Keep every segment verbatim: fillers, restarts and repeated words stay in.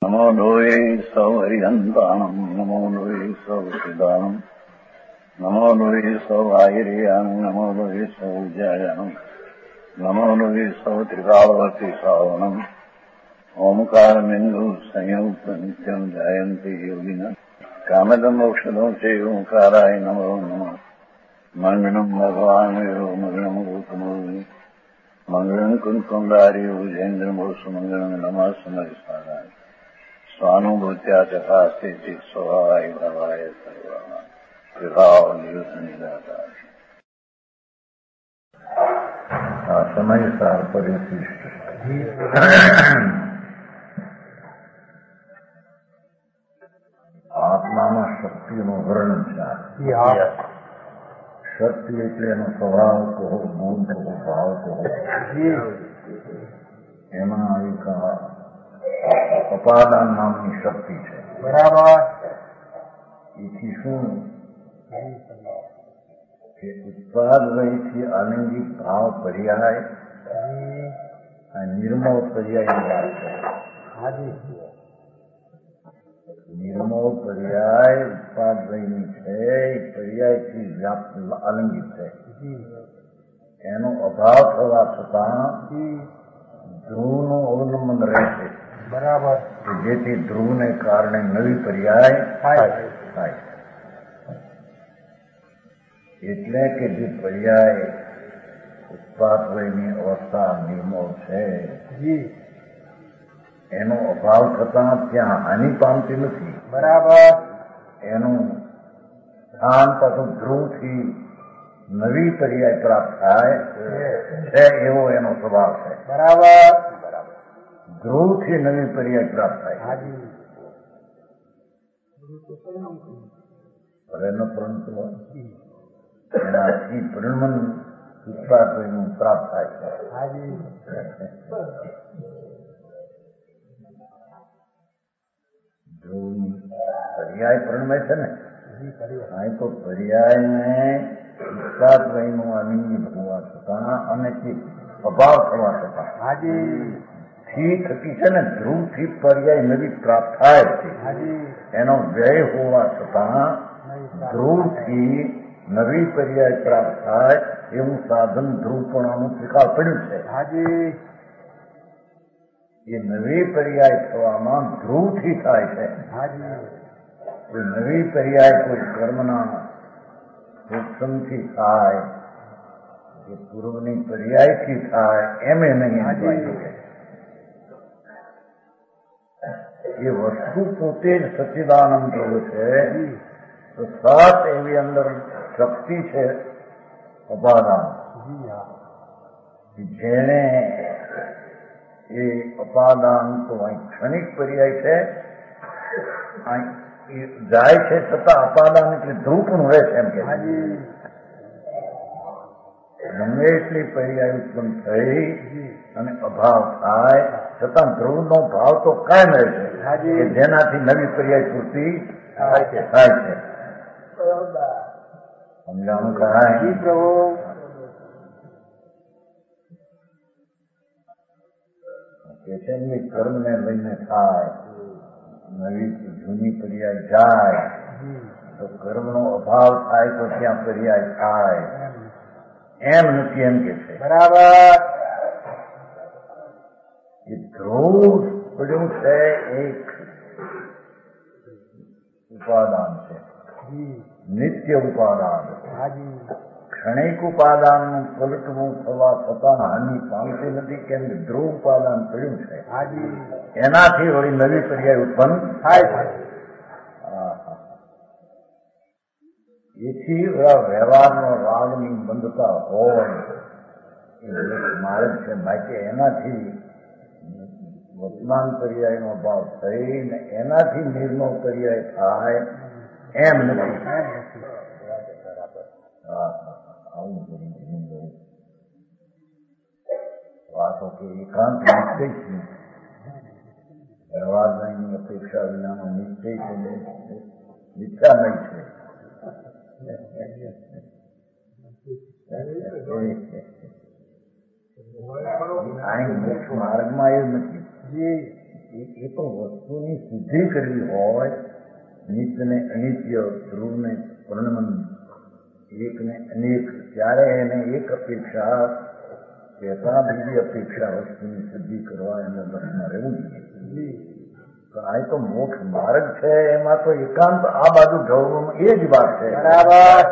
નમો લોહે સૌ હરિહંતાણમ નમો લોહે સૌ સિદાનમ નમો લોહે સૌ આયર્યાણમ નમો લોહે સૌ જયાણમ નમો લોહે સૌ ત્રિકાળવતી શ્રાવણમ ઓમકાર બિંદુ સંયુક્ત નિત્યમ જયંતિ યોગિના કામદમ ઔષધો છે ઓંકારાય નમો નમઃ મંગળમ ભગવાન વિરો મંગળમ ગૌતમોની મંગળમ કુંકુંડારી ઉજેન્દ્રમો સુમંગળમ નમઃ સમરિસારાય સ્વાનુભૂત્યા તથા સ્થિતિ સ્વભાવાય ભવાય સર્વા વિભાવ નિયુદ્ધ નિરાકાર. આ સમય સાર પરિશિષ્ટ આત્મામાં શક્તિનું વર્ણન છે. શક્તિ એટલે એનો સ્વભાવ કહો, ગુણ કહો, ભાવ કહો. એમાં એક અપાદાન નામની શક્તિ છે. બરાબર. એથી શું કે ઉત્પાદ વયથી આનંદિત ભાવ પર્યાય અને નિર્મળ પર્યાયની વાત છે. નિર્મળ પર્યાય ઉત્પાદ વયની છે, એ પર્યાયથી વ્યાપ્ત આનંદિત છે. એનો અભાવ થવા છતાં ધ્રુવનું અવલંબન રહે છે. બરાબર. જેથી ધ્રુવને કારણે નવી પર્યાય થાય. એટલે કે જે પર્યાય ઉત્પાદ વયની અવસ્થા નિર્મળ છે એનો અભાવ થતાં ત્યાં હાનિ પામતી નથી. બરાબર. એનું સ્થાન પાછું ધ્રુવથી નવી પર્યાય પ્રાપ્ત થાય છે એવો એનો સ્વભાવ છે. બરાબર. ધ્રુવથી નવી પર્યાય પ્રાપ્ત થાય. એનો પરંતુ એનાથી પરિણમન ઉત્પાદનું પ્રાપ્ત થાય છે. ધ્રુવની પર્યાય પરિણમે છે ને, અહીં તો પર્યાયને ઉત્પાદ વયનું આનંદિત હોવા છતાં અને અભાવ થવા છતાં થી થતી છે ને, ધ્રુવથી પર્યાય નવી પ્રાપ્ત થાય છે. એનો વ્યય હોવા છતાં ધ્રુવથી નવી પર્યાય પ્રાપ્ત થાય એવું સાધન ધ્રુવપણાનું ત્રિકાળ પડ્યું છે. એ નવી પર્યાય થવામાં ધ્રુવથી થાય છે. કોઈ નવી પર્યાય કોઈ કર્મના સૂક્ષ્મથી થાય કે પૂર્વની પર્યાયથી થાય એમ એ નહીં. એ વસ્તુ પોતે જ સચ્ચિદાનંદ છે. તો સાત એવી અંદર શક્તિ છે અપાદાન, જેને એ અપાદાન તો અહીં ક્ષણિક પર્યાય છે, જાય છે છતાં અપાદાન એટલે ધ્રુવ પણ રહે છે. એમ કે ગમે એટલી પર્યાય ઉત્પન્ન થઈ અને અભાવ થાય છતાં ધ્રુવનો ભાવ તો કાયમ રહે છે, જેનાથી નવી પર્યાય પૂર્તિ થાય છે. સમજાણું કરાય? કે છે ને, કર્મને લઈને થાય, નવી જૂની પર્યાય જાય તો કર્મનો અભાવ થાય તો ત્યાં પર્યાય થાય એમ નથી, એમ કે છે. બરાબર. એ ધ્રુવ પડ્યું છે એક ઉપાદાન છે, નિત્ય ઉપાદાન. ક્ષણિક ઉપાદાનનું પલટવું થવા છતાં હાનિ પામતી નથી, કેમ કે ધ્રુવ ઉપાદાન પડ્યું છે. એનાથી વળી નવી પર્યાય ઉત્પન્ન થાય. એથી વ્યવહારનો રાગની બંધતા હોય એ માર્ગ છે. બાકી એનાથી વર્તમાન પર્યાયનો ભાવ થઈને એનાથી નિર્મળ પર્યાય થાય એમ નથી. આવું બધું વાતો કે એકાંત નિશ્ચય છે, વ્યવહારની અપેક્ષા વિનાનો નિશ્ચય છે, મિથ્યા નહીં છે. અહીં મોક્ષ માર્ગમાં એવું નથી. એ તો વસ્તુની સિદ્ધિ કરવી હોય, નિત્યને અનિત્ય, ધ્રુવને પૂર્ણમન, એકને અનેક, ત્યારે એને એક અપેક્ષા કહેતા બીજી અપેક્ષા વસ્તુની સિદ્ધિ કરવા એના લક્ષમાં રહેવું જોઈએ. આ તો મોક્ષ માર્ગ છે, એમાં તો એકાંત આ બાજુ ઢળવું એ જ વાત છે. બરાબર.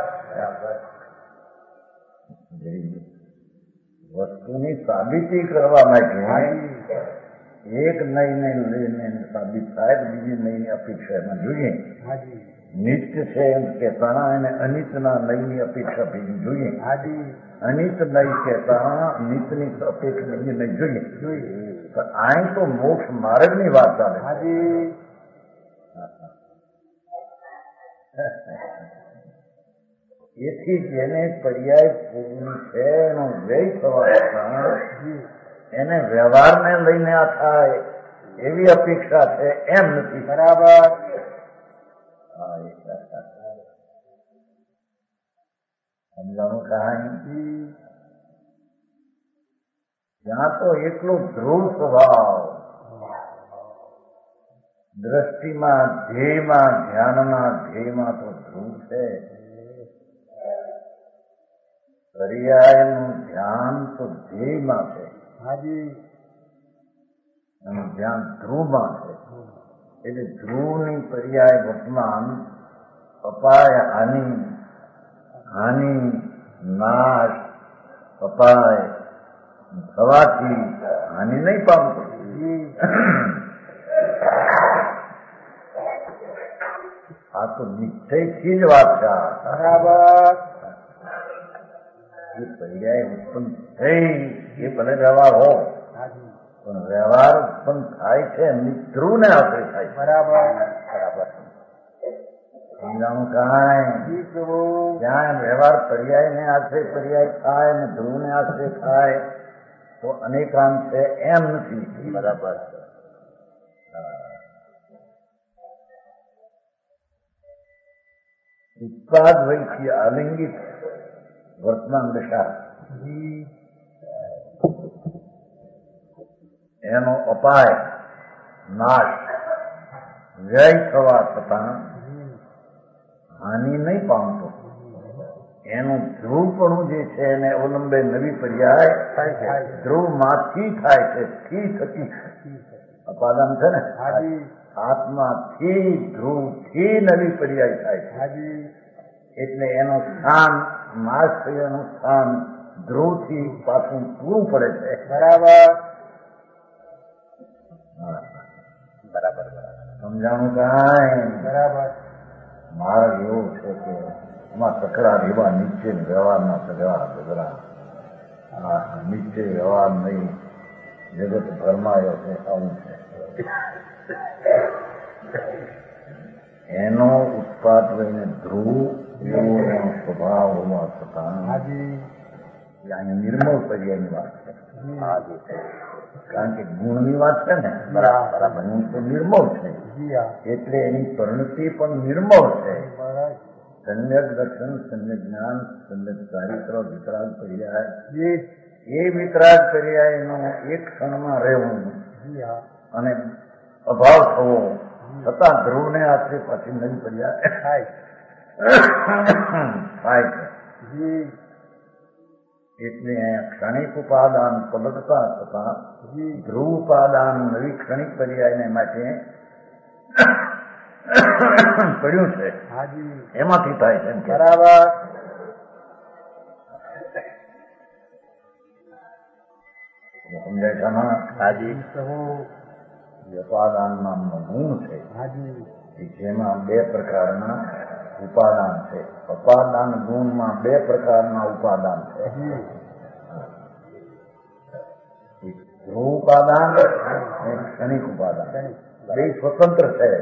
વસ્તુની સાબિતી કરવા માટે એક નઈને લઈને સાબિત થાય, બીજી નઈની અપેક્ષા એમાં જોઈએ. નિત્ય છે એમ કહેતા એને અનિતના નઈની અપેક્ષા ભેગી જોઈએ. અનિત નઈ કહેતા નિતની અપેક્ષા બીજી નહીં જોઈએ. આ તો મોક્ષ માર્ગની વાત ચાલે. એથી જેને પર્યાય પૂર્ણ છે એનો વ્યય થવા એને વ્યવહારને લઈને આ થાય એવી અપેક્ષા છે એમ નથી. બરાબર. સમજાણું કહાની. ત્યાં તો એટલો ધ્રુવ સ્વભાવ, દ્રષ્ટિમાં, ધ્યેયમાં, ધ્યાનમાં, ધ્યેયમાં તો ધ્રુવ છે. પર્યાયનું ધ્યાન તો ધ્યેયમાં છે અને ધ્યાન ધ્રુવમાં છે. એટલે ધ્રુવની પર્યાય વર્તમાન અપાય, હાનિ, હાનિ, નાશ, અપાય થવાથી હાનિ નહીં પામતો. આ તો નિશ્ચયથી જ વાત છે. બરાબર. એ પર્યાય ઉત્પન્ન થઈ એ ભલે વ્યવહાર હો, પણ વ્યવહાર ઉત્પન્ન થાય છે ધ્રુવને આશ્રય થાય. બરાબર. બરાબર. સમજાણું કાંઈ? જ્યાં વ્યવહાર પર્યાય ને આશ્રય પર્યાય થાય ને ધ્રુવને આશ્રય થાય તો અનેકાંત છે એમ નથી. બરાબર. ઉત્પાદ વયથી આલિંગિત વર્તમાન દશા એનો અપાય, નાશ, વ્યય થવા છતાં હાનિ નહીં પામતો. એનું ધ્રુવપણું જે છે એને અવલંબે નવી પર્યાય થાય છે. ધ્રુવમાંથી થાય છે, થી થકી અપાદાન છે ને, આત્માથી ધ્રુવથી નવી પર્યાય થાય છે. એટલે એનું સ્થાન, નાશ થયાનું સ્થાન ધ્રુવથી પાછું પૂરું પડે છે. બરાબર. બરાબર. સમજાણું કાંઈ? બરાબર. માર્ગ એવો છે કે એમાં તકરાર એવા નીચે વ્યવહારમાં તકરાર તકરાર નીચે વ્યવહાર નહીં, જગત ભરમાયો છે. આવું છે. એનો ઉત્પાદ લઈને ધ્રુવ એવો એનો સ્વભાવ હોવા છતાં નિર્મળ પર્યાયની વાત છે. કારણ કે ગુણની વાત છે ને. બરાબર. ગુણ તો નિર્મળ છે એટલે એની પરિણતિ પણ નિર્મળ છે. સમ્યક દર્શન, સમ્યક જ્ઞાન, સમ્યક ચારિત્ર, વિતરાગ પર્યાય, એ વિતરાગ પર્યાયનો એક ક્ષણમાં રહેવું અને અભાવ થવો છતાં ધ્રુવને આશ્રય પછી નવી પર્યાય થાય છે. એટલે અહીંયા ક્ષણિક ઉપાદાન પલટતા છતાં ધ્રુવ ઉપાદાન નવી ક્ષણિક પર્યાયને માટે પડ્યું છે. એમાંથી થાય છે. બરાબર. સમજાય છે? હાજી. ઉપાદાન નામનો ગુણ છે જેમાં બે પ્રકારના ઉપાદાન છે. ઉપાદાન ગુણમાં બે પ્રકારના ઉપાદાન છે. ધ્રુવ ઉપાદાન અને ક્ષણિક ઉપાદાન બે સ્વતંત્ર છે.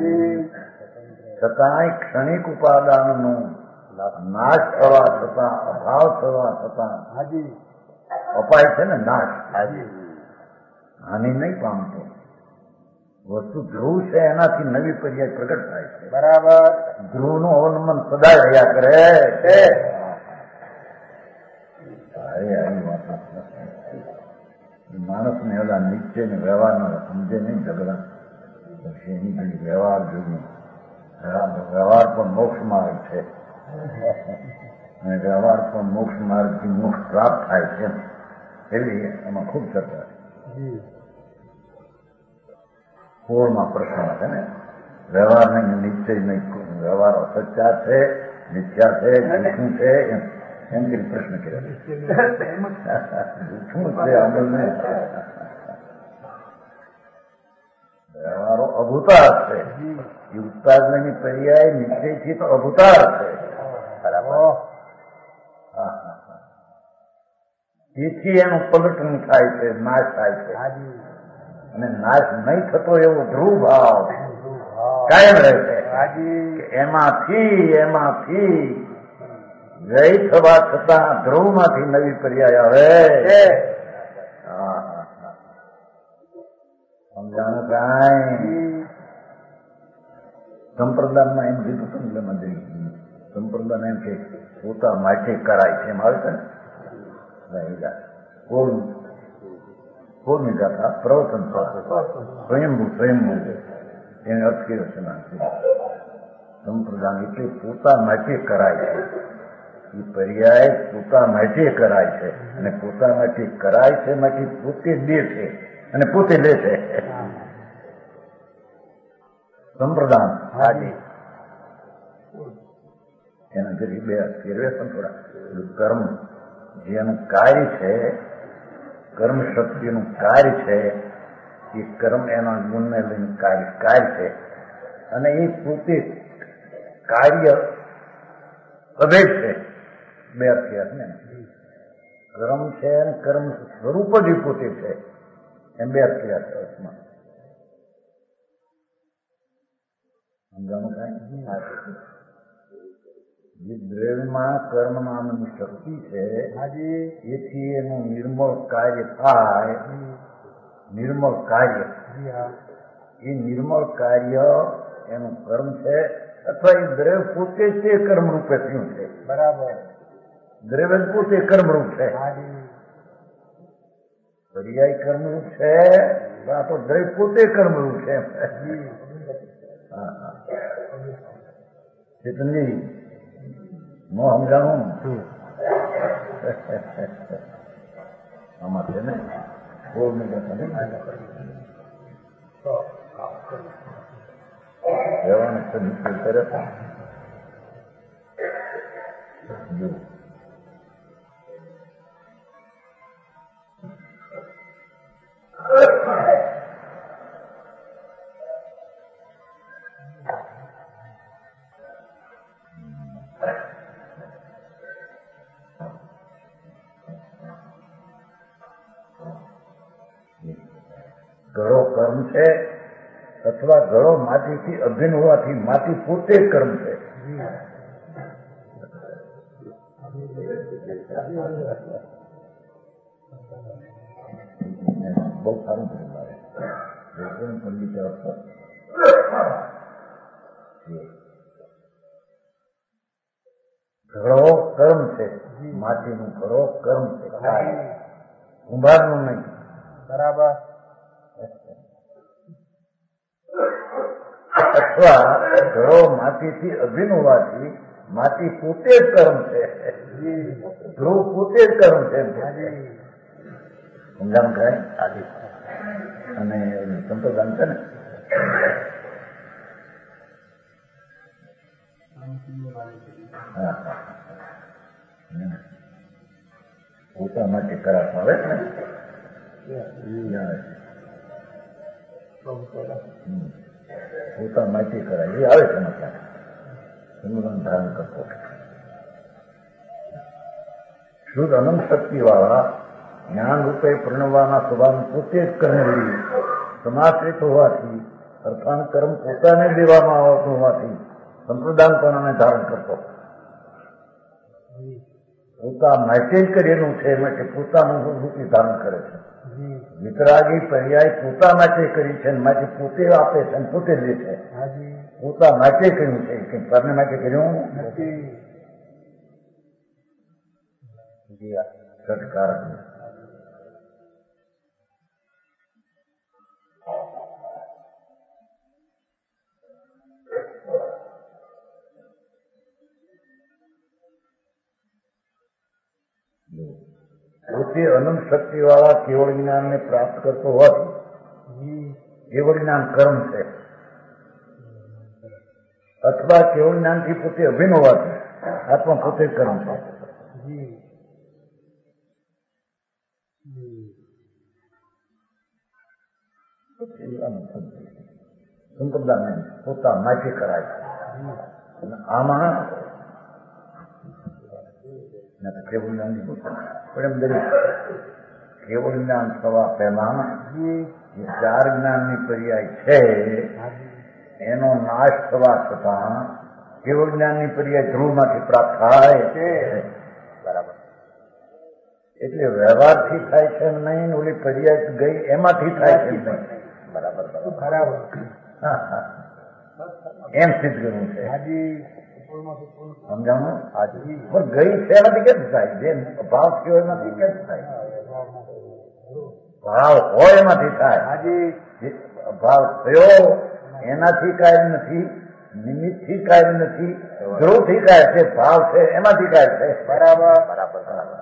છતાંય ક્ષણિક ઉપાદાનનો નાશ થવા છતાં, અભાવ થવા છતાં અપાય છે ને નાશ, હાનિ નહીં પામતો. વસ્તુ ધ્રુવ છે એનાથી નવી પર્યાય પ્રગટ થાય છે. બરાબર. ધ્રુવનું અવલંબન સદાય રહ્યા કરે છે. માણસને ઓલા નિશ્ચય ને વ્યવહારના સમજે નહીં ઝઘડા પછી એની બધી વ્યવહાર જોઈ વ્યવહાર પણ મોક્ષ માર્ગ છે અને વ્યવહાર પણ મોક્ષ માર્ગથી મોક્ષ પ્રાપ્ત થાય છે એવી એમાં ખૂબ ચર્ચા છે. પૂર્ણમાં પ્રશ્ન છે ને વ્યવહાર નહીં નિશ્ચય નહીં વ્યવહાર અસત્યા છે મિથ્યા છે જૂઠું છે એમ કરી પ્રશ્ન કર્યા જૂઠું છે અમલ નહીં વ્યવહારો અભૂતાર છે એ ઉત્પાદનની પર્યાય નિશ્ચયથી તો અભૂતાર છે બરાબર. તેથી એનું પલટન થાય છે નાશ થાય છે અને નાશ નહીં થતો એવો ધ્રુવ ભાવ કાયમ રહે છે કે એમાંથી એમાંથી જય થવા છતાં ધ્રુવમાંથી નવી પર્યાય આવે. સમજાણું કાંઈ સંપ્રદાયમાં એમ કીધું સંપ્રદાયમાં જઈ સંપ્રદાય એમ કે પોતા માટે કરાય છે એમ આવે છે ને કોણ કોની ગાથા પ્રવચન સ્વયંભૂ સ્વયંભૂ એને અર્થ કર્યો છે સંપ્રદાય એટલે પોતા માટે કરાય છે એ પર્યાય પોતા માટે કરાય છે અને પોતા માટે કરાય છે માટે પોતે દે છે અને પોતે લે છે સંપ્રદાન. હાજી એના ઘરે બે ફેરવે પણ થોડા કર્મ જેનું કાર્ય છે કર્મ શક્તિનું કાર્ય છે એ કર્મ એના ગુણને લઈને કાર્ય કાર્ય છે અને એ પોતે કાર્ય અભેદ છે. બે અર્થ ને કર્મ છે અને કર્મ સ્વરૂપ જ પોતે છે એમ બે અર્થમાં સમજાણું કાંઈ. જે દ્રવ્યમાં કર્મ નામની શક્તિ છે એથી એનું નિર્મળ કાર્ય થાય નિર્મળ કાર્ય એ નિર્મળ કાર્ય એનું કર્મ છે અથવા એ દ્રવ્ય પોતે તે કર્મ રૂપે થયું છે. બરાબર. દ્રવ્ય પોતે કર્મરૂપ છે પર્યાય કર્મરૂપ છે આ તો દ્રવ્ય પોતે કર્મરૂપ છે. ચેતનજી નો સમજાણું આમાં છે ને બોલ રહેવાનું છે નિશ્ચય કરે જો ઘડો કર્મ છે અથવા ઘડો માટીથી અભિન્ન હોવાથી માટી પોતે કર્મ છે. બહુ સારું છે મારે પંડિત ઘડો કર્મ છે માટીનું ઘડો કર્મ છે કુંભારનું નહીં. બરાબર. અથવા ઘડો માટીથી અભિન્ન હોવાથી માટી પોતે જ કર્મ છે ધ્રુવ પોતે જ કર્મ છે સમજાણ થાય આદિ અને સંપ્રદાન છે ને હા પોતા માટે કરાતા આવે ને પોતા માટી કરાય એ આવે છે સંપ્રદાન ધારણ કરતો શુદ્ધ અનંત શક્તિ વાળા જ્ઞાન રૂપે પ્રણવવાના સ્વભાવ પોતે જ કર્મવડી સમાશ્રિત હોવાથી અર્થાન કર્મ પોતાને દેવામાં આવતું હોવાથી સંપ્રદાન પણ ધારણ કરતો પોતા માટે જ કરેલું છે માટે પોતાનું રૂપી ધારણ કરે છે. વિતરાગી પર્યાય પોતા માટે કરી છે માટે પોતે આપે છે અને પોતે લે છે. પોતા માટે કર્યું છે કે પરને માટે કર્યું નથી. સત્કારક પોતે અનંત શક્તિ વાળા કેવળ જ્ઞાનને પ્રાપ્ત કરતો હોવાથી કેવળ જ્ઞાન કર્મ છે, અથવા કેવળ જ્ઞાનથી પોતે અભિન્ન હોવાથી આત્મા પોતે કર્મ છે. સંપ્રદાય પોતા માટે કરાય છે. આમાં કેવળ જ્ઞાન પણ એમ દરેક કેવળ જ્ઞાન થવા પહેલા જે ચાર જ્ઞાનની પર્યાય છે એનો નાશ થવા છતાં કેવળ જ્ઞાનની પર્યાય ધ્રુવમાંથી પ્રાપ્ત થાય છે. બરાબર. એટલે વ્યવહારથી થાય છે નહીં, ઓલી પર્યાય ગઈ એમાંથી થાય છે નહીં. બરાબર બરાબર હા હા એમ સિદ્ધ કરવું છે. સમજાણું? પણ ગઈ છે એમાંથી કેમ થાય? જે ભાવ થયો એમાંથી કેમ થાય? ભાવ હોય એમાંથી થાય. ભાવ થયો એનાથી કાંઈ નથી, નિમિત્તથી કાંઈ નથી, ધ્રુવથી કાંઈ છે, ભાવ છે એમાંથી કાંઈ છે. બરાબર બરાબર બરાબર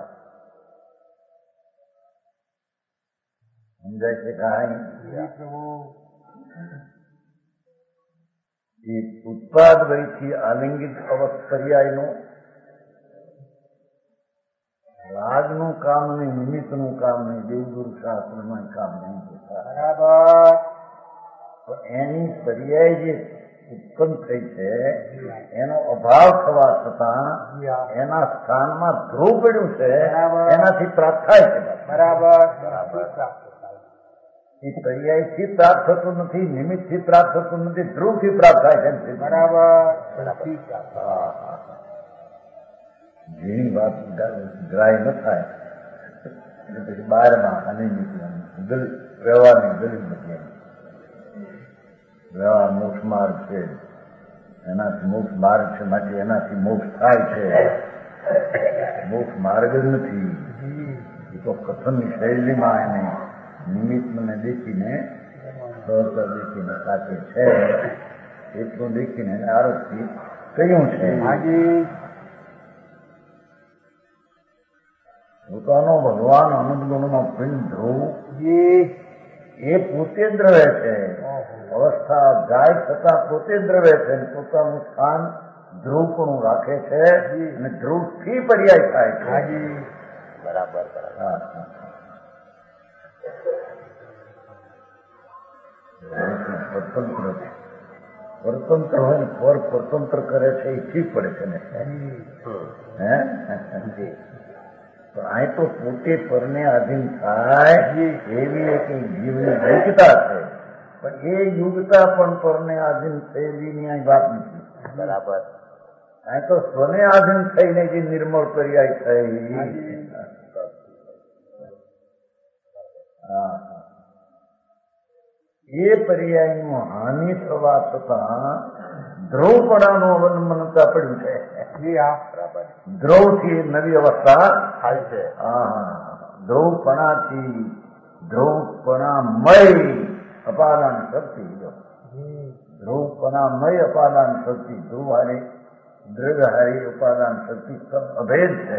સમજાય છે કાંઈ? એ ઉત્પાદ વયથી આલિંગિત અવસ્થ પર્યાયનું રાગનું કામ નહીં, નિમિત્તનું કામ નહીં, દેવગુરુ શાસ્ત્રમાં કામ નહીં. બરાબર. તો એની પર્યાય જે ઉત્પન્ન થઈ છે એનો અભાવ થવા છતાં એના સ્થાનમાં ધ્રુવ પડ્યું છે, એનાથી પ્રાપ્ત થાય છે. બરાબર બરાબર. એ પર્યાયથી પ્રાપ્ત થતું નથી, નિમિત્તથી પ્રાપ્ત થતું નથી, ધ્રુવથી પ્રાપ્ત થાય છે. બરાબર. જેની વાત ગ્રાહ્ય ન થાય પછી બહારમાં અને વ્યવહારની દલીલ નથી. વ્યવહાર મોક્ષ માર્ગ છે, એનાથી મોક્ષ માર્ગ છે, માટે એનાથી મોક્ષ થાય છે. મોક્ષ માર્ગ જ નથી. એ તો કથનની શૈલીમાં એને નિમિત્ત મને દેખીને સરળતા દેખીને સાચે છે એટલું દેખીને આરોપથી કહ્યું છે. પોતાનો ભગવાન અનંત ગુણનો પિંડ ધ્રુવ એ પોતે જ દ્રવે છે. અવસ્થા જાય છતાં પોતે જ દ્રવે છે. પોતાનું સ્થાન ધ્રુવ પણ રાખે છે અને ધ્રુવથી પર્યાય થાય છે. બરાબર બરાબર. સ્વતંત્ર સ્વતંત્ર હોય પર સ્વતંત્ર કરે છે એ ઠીક પડે છે ને. હે પણ અહીં તો પોતે પરને આધીન થાય એવી એક જીવની યોગ્યતા છે, પણ એ યોગ્યતા પણ પરને આધીન થયેલી અહીં વાત નથી. બરાબર. અહીં તો સ્વને આધીન થઈને જે નિર્મળ પર્યાય થઈ. હા એ પર્યાયનું હાનિ થવા છતાં ધ્રુવપણાનું અવલંબનતા પડ્યું છે. ધ્રુવથી નવી અવસ્થા થાય છે. ધ્રુવપણાથી ધ્રુવપણામય અપાદાન શક્તિ, ધ્રુવપણામય અપાદાન શક્તિ, ધ્રુવ હારી દ્રવ્ય હારી ઉપાદાન શક્તિ સબ અભેદ છે.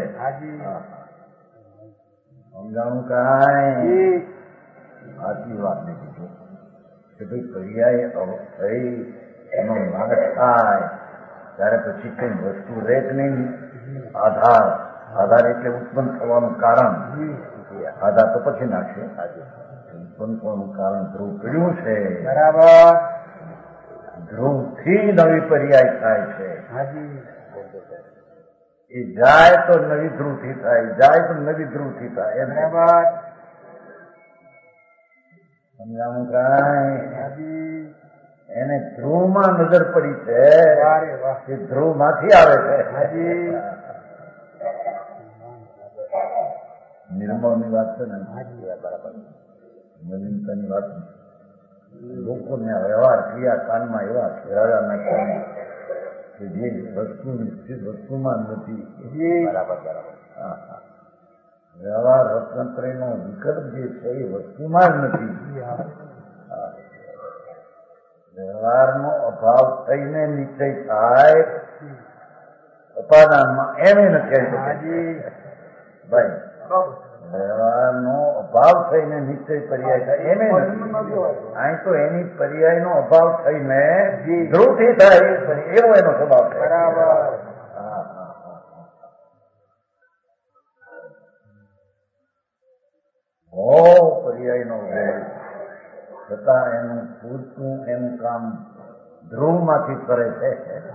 સમજાણું કાંઈ? આટલી વાત નથી કે ભાઈ પર્યાય થઈ એનો નાશ થાય ત્યારે પછી કઈ વસ્તુ રહે જ નહીં. આધાર આધાર એટલે ઉત્પન્ન થવાનું કારણ. આધાર તો પછી નાખશે. ઉત્પન્ન થવાનું કારણ ધ્રુવ પડ્યું છે. બરાબર. ધ્રુવથી નવી પર્યાય થાય છે. એ જાય તો નવી ધ્રુવથી થાય, જાય તો નવી ધ્રુવથી થાય. બરાબર. સમજાવું કાંઈ? એને ધ્રુવમાં નજર પડી છે, એ ધ્રુવ માંથી આવે છે. નિર્મળની વાત છે ને. બરાબર. નવીનતાની વાત લોકોને વ્યવહાર ક્રિયા કાનમાં એવા ફેરવ્યા નાખે કે જે વસ્તુ નિશ્ચિત વસ્તુમાં નથી. બરાબર બરાબર. હા હા. વ્યવહાર રત્નત્રયનો વિકલ્પ જે છે એ વસ્તુમાં જ નથી. વ્યવહારનો અભાવ થઈને નિશ્ચય થાય ઉપાદાનમાં એમ નથી. ભાઈ વ્યવહારનો અભાવ થઈને નિશ્ચય પર્યાય થાય એમ અહીં તો એની પર્યાયનો અભાવ થઈને ધ્રુવથી થાય એવો એનો સ્વભાવ છે. બરાબર. હો પર્યાયનો વેગ છતાં એનું પૂરતું એનું કામ ધ્રુવમાંથી કરે છે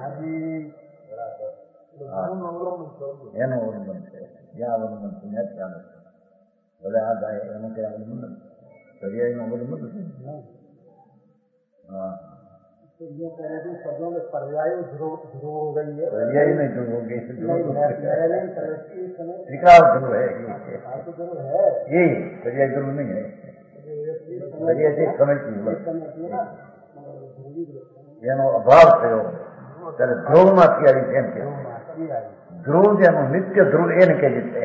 એનું અવલંબન છે. જ્યાં અવલંબન છે ત્યાં ચાલે છે. ભલે આ થાય એનું ક્યાં અવલંબન નથી. પર્યાયનું અવલંબન નથી. હા पर्याय ध्रुव ध्रुव हो गई है. पर्याय नहीं ध्रुव हो गई. त्रिकाल ध्रुव है ये. पर्याय ध्रुव नहीं है. पर्याय से समझती એનો અભાવ થયો ત્યારે ધ્રુવમાંથી આવી એમ કે ધ્રુવ જેનું નિત્ય ધ્રુવ એને કહીએ છે.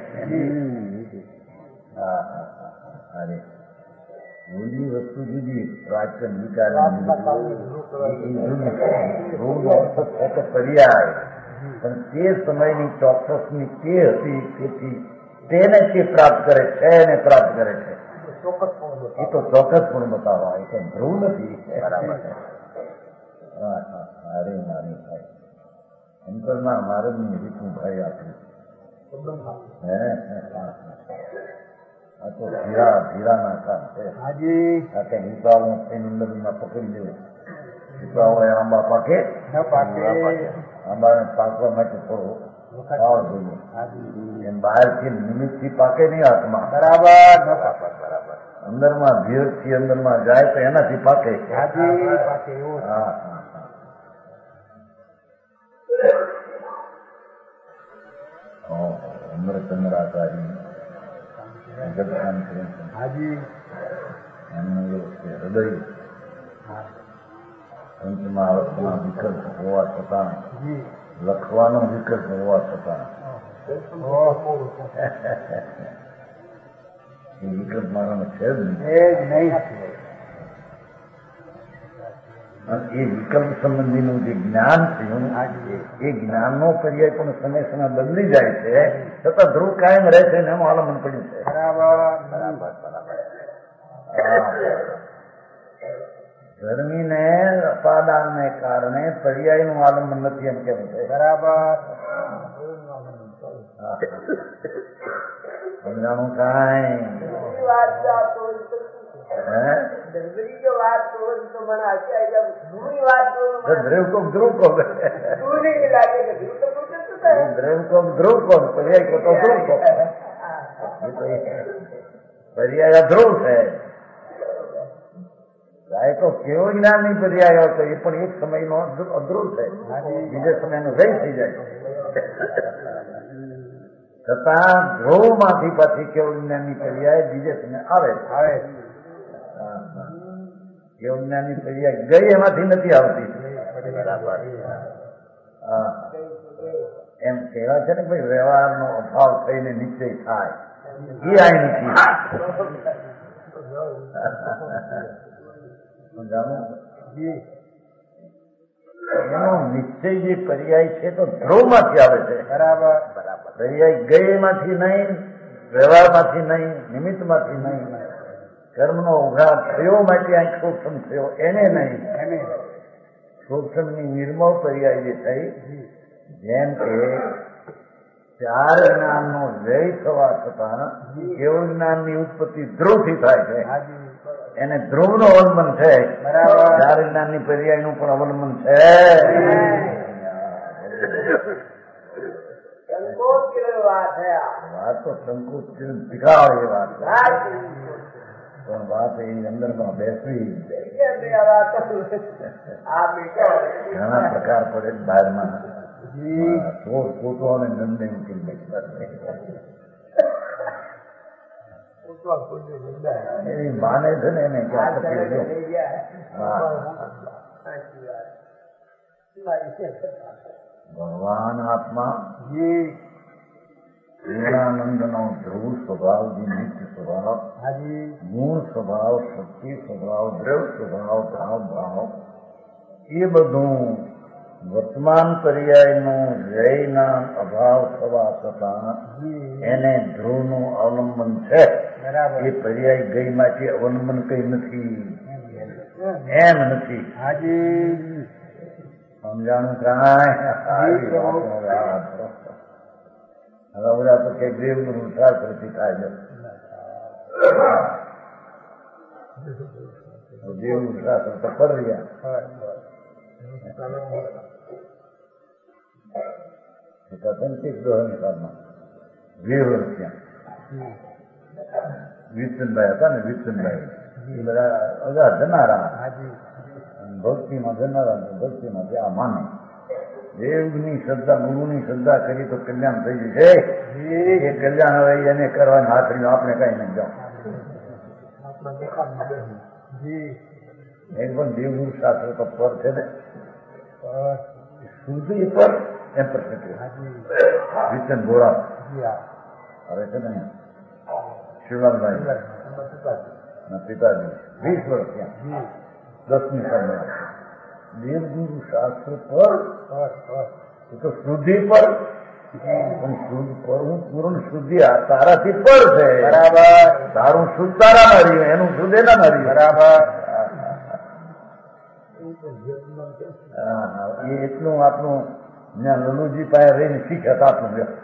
હા અરે ઓલી વસ્તુ જુદી પ્રાચીન વિચાર પર્યાય પણ તે સમયની ચોક્કસની તે હતી તેથી તેને તે પ્રાપ્ત કરે છે એને પ્રાપ્ત કરે છે. એ તો ચોક્કસ પણ બતાવવા એ તો ધ્રુવ નથી. બરાબર. હા હા મારે મારી ભાઈ અંતરના મારદની રીતું ભાઈ આપ્યું. હે આ તો ધીરા ધીરાના કામ છે. આ કઈ હિસાબ નંદનમાં પકડી લેવું. હિસાબ આંબા પાકે આંબાને પાકવા માટે થોડો ભાવ જોઈએ. એમ બહારથી નિમિત્તથી પાકે નહીં હાથમાં. બરાબર. બરાબર. અંદરમાં ધીરજથી અંદરમાં જાય તો એનાથી પાકે. હા અમૃતચંદ્રાચાર્ય એમનું હૃદય પંચમહાવતના વિકલ્પ હોવા છતાં લખવાનો વિકલ્પ હોવા છતાં એ વિકલ્પ મારામાં છે જ નહીં. એ વિકલ્પ સંબંધીનું જે જ્ઞાન થયું એ જ્ઞાનનો પર્યાય પણ સમય સમય બદલી જાય છે છતાં ધ્રુવ કાયમ રહે છે એનું આલંબન પડ્યું છે. ગરમીને અપાદાનને કારણે પર્યાયનું આલંબન નથી એમ કેવું છે. બરાબર. સમજાણું કાંઈ ધ્રુવ કો ધ્રુવ કો ધ્રુવ કો ધ્રુવ કો પર્યાય કો તો ધ્રુવ કો પર્યાય ધ્રુવ છે. ગાય તો કેવો જ્ઞાન ની પર્યાય આવતો એ પણ એક સમયનો અધ્રુવ છે. બીજે સમયનો વ્યય થઈ જાય છતાં ધ્રુવ માંથી પાછી કેવું જ્ઞાનની પર્યાય બીજે સમય આવે આવે કેવું જ્ઞાનની પર્યાય ગઈ એમાંથી નથી આવતી. એમ કહેવાય છે ને ભાઈ વ્યવહારનો અભાવ થઈને નિશ્ચય થાય એ આ નથી. એનો નિશ્ચય જે પર્યાય છે તો ધ્રુવ માંથી આવે છે. બરાબર. બરાબર. પર્યાય ગઈ એમાંથી નહીં, વ્યવહારમાંથી નહીં, નિમિત્તમાંથી નહીં, કર્મનો ઉઘાડ થયો માટે આ સૂક્ષ્મ થયો એને નહીં. સૂક્ષ્મની નિર્મળ પર્યાય જે થઈ જેમ કે ચાર જ્ઞાનનો વ્યય થવા છતાં કેવું જ્ઞાનની ઉત્પત્તિ ધ્રુવથી થાય છે એને ધ્રુવનું અવલંબન છે. ચાર જ્ઞાનની પર્યાયનું પણ અવલંબન છે. વાત તો સંકોચ શીખાવે એ વાત પણ વાત એ અંદરમાં બેસવી ઘણા પ્રકાર પડે બહારમાં ચોર ફોટો અને દંડે મૂકી એની માને છે ને એને ભગવાન આત્મા પૂર્ણાનંદનો ધ્રુવ સ્વભાવ જે નિત્ય સ્વભાવ મૂળ સ્વભાવ શક્તિ સ્વભાવ દ્રવ સ્વભાવ ભાવ ભાવ એ બધું વર્તમાન પર્યાયનો વ્યયના અભાવ થવા છતાં એને ધ્રુવનું અવલંબન છે. એ પર્યાય ગઈમાંથી અવલંબન કઈ નથી, એમ નથી. સમજાણું કાંઈ હવે બધા તો કઈ દેવનું શાસ્ત્રથી થાય છે. દેવનું શાસ્ત્ર તો પર રહ્યા વીર વર્ષ ત્યાં વિચનભાઈ હતા ને, વિચનભાઈ એ બધા અગા જનારા, ભક્તિમાં જનારા, ભક્તિમાં ત્યાં માને. દેવની શ્રદ્ધા, ગુરુની શ્રદ્ધા કરી તો કલ્યાણ થઈ જશે. એ કલ્યાણ હવે એને કરવાની હાથરીઓ આપણે કઈ નહીં જાઓ. એક પણ દેવગુરુ શાસ્ત્ર તો પર છે ને, સુધી પર એમ પર વિચન ગોળા હવે છે ને શિવલાલભાઈ પિતાજી વીસ વર્ષ ત્યાં દસમી સાલ દેવગુરુ શાસ્ત્ર પર એ તો શુદ્ધિ પર પણ શુદ્ધ પર હું પૂર્ણ શુદ્ધિ તારાથી પર છે. બરાબર. તારું શુદ્ધ તારામાં રહ્યું, એનું શુદ્ધ એનામાં રહ્યું. બરાબર. એ એટલું આપણું ત્યાં લલુજી પાસે રહીને શીખ્યા આપણું વ્યક્ત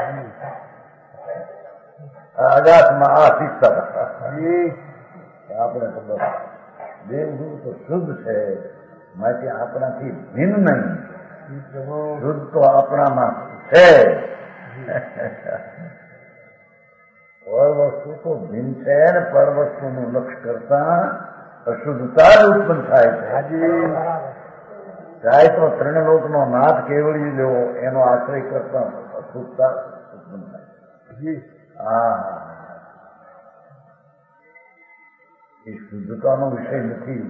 આગાસમાં આ શીખતા હતા. આપણે તો બસ દેવગુરુ તો શુદ્ધ છે, માટે આપણાથી ભિન્ન નહીં. શુદ્ધ તો આપણામાં છે. પર વસ્તુ તો ભિન્ન છે ને પર વસ્તુનું લક્ષ્ય કરતા અશુદ્ધતા જ ઉત્પન્ન થાય છે. જાય તો ત્રણ લોકનો નાથ કેવડી લેવો, એનો આશ્રય કરતા અશુદ્ધતા ઉત્પન્ન થાય. હા, એ શુદ્ધતાનો વિષય નથી.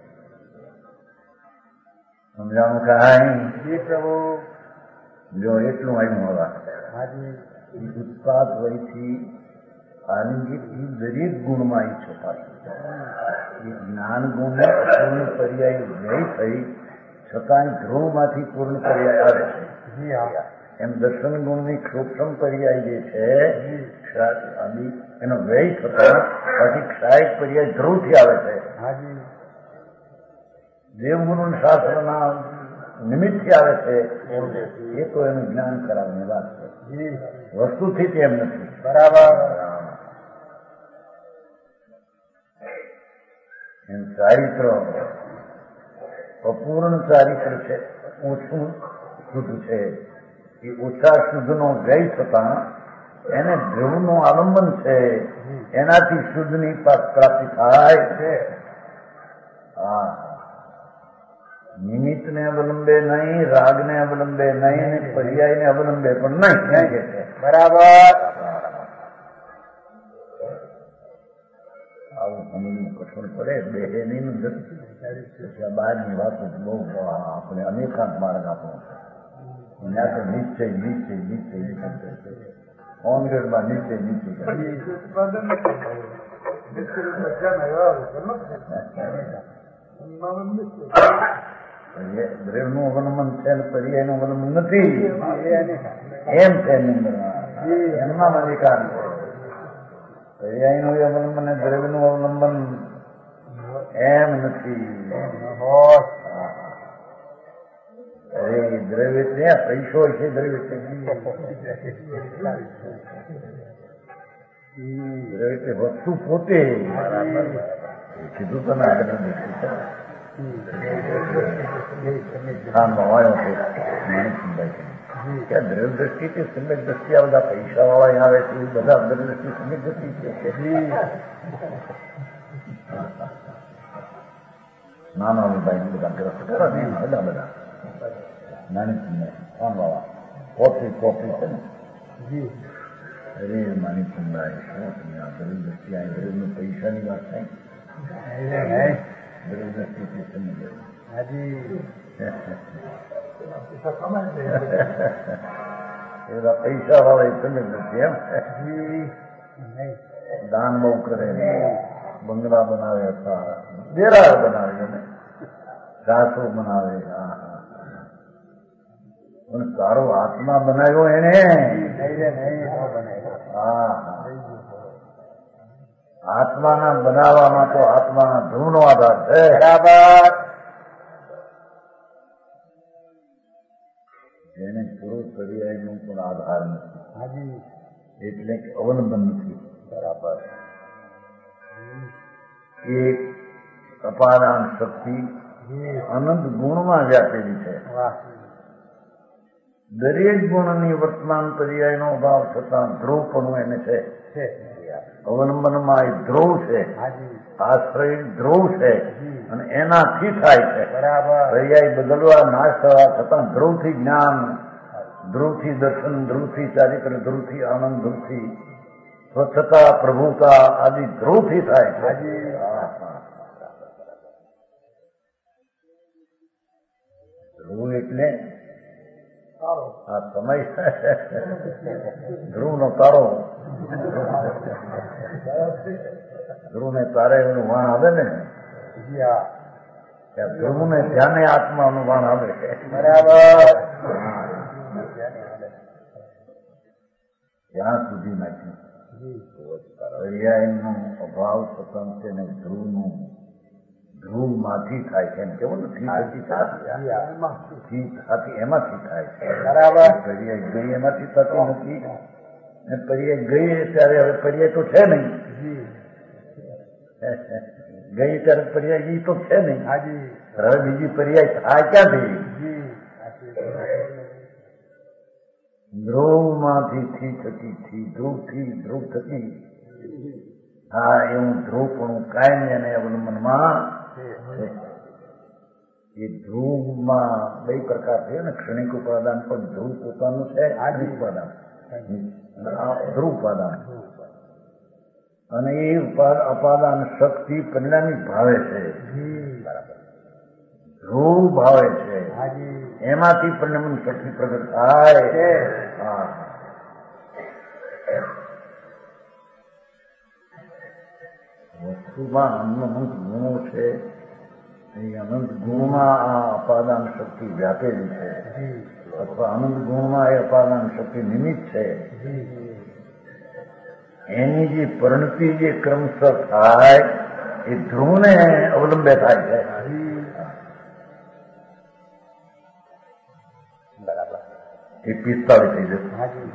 સમજાણું કાંઈ? જો એટલું આવ્યું હવે ઉત્પાદ વયથી આલિંગિત એ દરેક ગુણમાં એ છપાશે. એ જ્ઞાન ગુણને અપૂર્ણ પર્યાય વ્યય થઈ છતાં ધ્રુવમાંથી પૂર્ણ પર્યાય આવે છે. એમ દર્શન ગુણની સૂક્ષ્મ પર્યાય જે છે એનો વ્યય થતા પછી ક્ષાયિક પર્યાય ધ્રુવથી આવે છે. દેવગુરુ શાસ્ત્રના નિમિત્તથી આવે છે. એ તો એનું જ્ઞાન કરાવવાની વાત છે, વસ્તુથી તેમ નથી. બરાબર. એમ ચારિત્ર અપૂર્ણ ચારિત્ર છે, ઓછું શુદ્ધ છે. એ ઓછા શુદ્ધનો વ્યય થતા એને ધ્રુવનું આલંબન છે, એનાથી શુદ્ધની પ્રાપ્તિ થાય છે. હા, નિમિત્તને અવલંબે નહીં, રાગને અવલંબે નહીં, પર્યાયને અવલંબે પણ નહીં. બરાબર. આવું સમજવું કઠોળ પડે, બે નહીં બહારની વાતો બહુ આપણે અનેકાંત માર્ગ આપણો છે. ત્યાં તો નિશ્ચય નિશ્ચય નિશ્ચય કોંગ્રેસમાં નિશ્ચય નિશ્ચય દ્રવ્યનું અવલંબન છે ને પર્યાયનું અવલંબન નથી. એમ છે એમના અધિકાર છે. પર્યાયનું અવલંબન અને દ્રવ્યનું અવલંબન એમ નથી. અરે દ્રવ્ય ત્યાં પૈસો છે, દ્રવ્ય છે દ્રવ્ય છે વસ્તુ પોતે. કીધું તમે આગળ આવ્યો છે માણિકભાઈ કે દ્રવ્ય દ્રષ્ટિથી સમ્યક દ્રષ્ટિ આ બધા પૈસા વાળા આવે છે, બધા દ્રવ્ય દ્રષ્ટિ સમ્યક દ્રષ્ટિ છે. નાના ભાઈ બધા ગ્રસ્ત કરો ને બધા બધા માણિકભાઈ કામ વાળા કોફી કોફી છે ને. અરે માણિકભાઈ શું તમે આ દ્રવ્ય દ્રષ્ટિ આ દ્રવ્ય પૈસાની વાત થાય. દ્રવ્ય દ્રષ્ટિથી સમ્યક એવા પૈસા વાળા એ સમ્યક દ્રષ્ટિ એમ દાન બહુ કરે, બંગલા બનાવે હતા, દેરાળ બનાવે ને સાસુ બનાવે. હા હા પણ તારો આત્મા બનાવ્યો એને. હા, આત્માના બનાવવામાં તો આત્માના ધ્રુવનો આધાર છે. બરાબર. એને પૂરો પર્યાયનો પણ આધાર નથી, એટલે કે અવલંબન નથી. બરાબર. એક અપાદાન શક્તિ અનંત ગુણમાં વ્યાપેલી છે. દરેક ગુણની વર્તમાન પર્યાયનો ભાવ છતાં ધ્રુવપણું એને છે. અવલંબનમાં એ ધ્રુવ છે, આશ્રય ધ્રુવ છે, અને એનાથી થાય છે. પર્યાય બદલવા નાશ થવા છતાં ધ્રુવથી જ્ઞાન, ધ્રુવથી દર્શન, ધ્રુવથી ચારિત્ર, ધ્રુવથી આનંદ, ધ્રુવથી સ્વચ્છતા, પ્રભુતા આદિ ધ્રુવથી થાય છે. ધ્રુવ એટલે આ સમય ધ્રુવ નો તારો. ધ્રુવ ને તારે એનું વાણ આવે ને, ધ્રુવ ને ધ્યાને આત્માનું વાણ આવે. બરાબર. ત્યાં સુધી નથી. પર્યાયનો અભાવ છતાં તેને ધ્રુવનું ધ્રુવમાંથી થાય છે. એમ કેવું નથી થતી, એમાંથી થાય છે. બરાબર. પર્યાય ગઈ એમાંથી થતી નથી. પર્યાય ગઈ ત્યારે હવે પર્યાય તો છે નહીં. ગઈ ત્યારે પર્યાય એ તો છે નહીં. હવે બીજી પર્યાય થાય ક્યાંથી? ધ્રુવમાંથી થી થતી થી ધ્રુવથી ધ્રુવ થતી. હા, એવું ધ્રુવપણું કાયમી અને અવલંબનમાં છે. એ ધ્રુવમાં બે પ્રકાર છે ને, ક્ષણિક ઉપાદાન પણ ધ્રુવ પોતાનું છે, આદિ ઉપાદાન ધ્રુવ ઉપાદાન, અને એ અપાદાન શક્તિ પરિણામી ભાવે છે. ધ્રુવ ભાવે છે, એમાંથી પરિણામ શક્તિ પ્રગટ થાય. હા, વસ્તુમાં અનંત ગુણો છે. એ અનંત ગુણમાં આ અપાદાન શક્તિ વ્યાપેલી છે, અથવા અનંત ગુણમાં એ અપાદાન શક્તિ નિમિત્ત છે. એની જે પરિણતિ જે ક્રમશઃ થાય એ ધ્રુવને અવલંબે થાય છે. બરાબર. એ પિસ્તાળીસ થઈ જશે.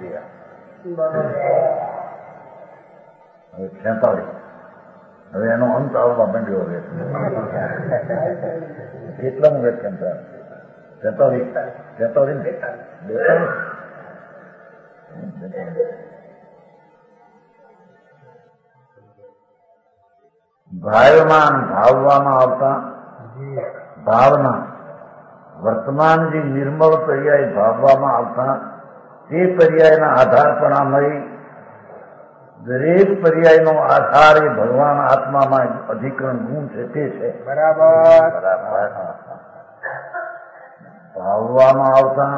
હવે છેતાળીસ. હવે એનો અંત આવવા માંડ્યો. હવે કેટલાનું વ્યાખ્યાન થાય? છેતાળીસ છેતાળીસ બેતાળીસ. ભાવમાન ભાવવામાં આવતા ભાવના વર્તમાન જે નિર્મળ પર્યાય ભાવવામાં આવતા તે પર્યાયના આધારપણામય દરેક પર્યાયનો આધાર એ ભગવાન આત્મામાં અધિકરણ ગુણ છે, તે છે. બરાબર. ભાવવામાં આવતા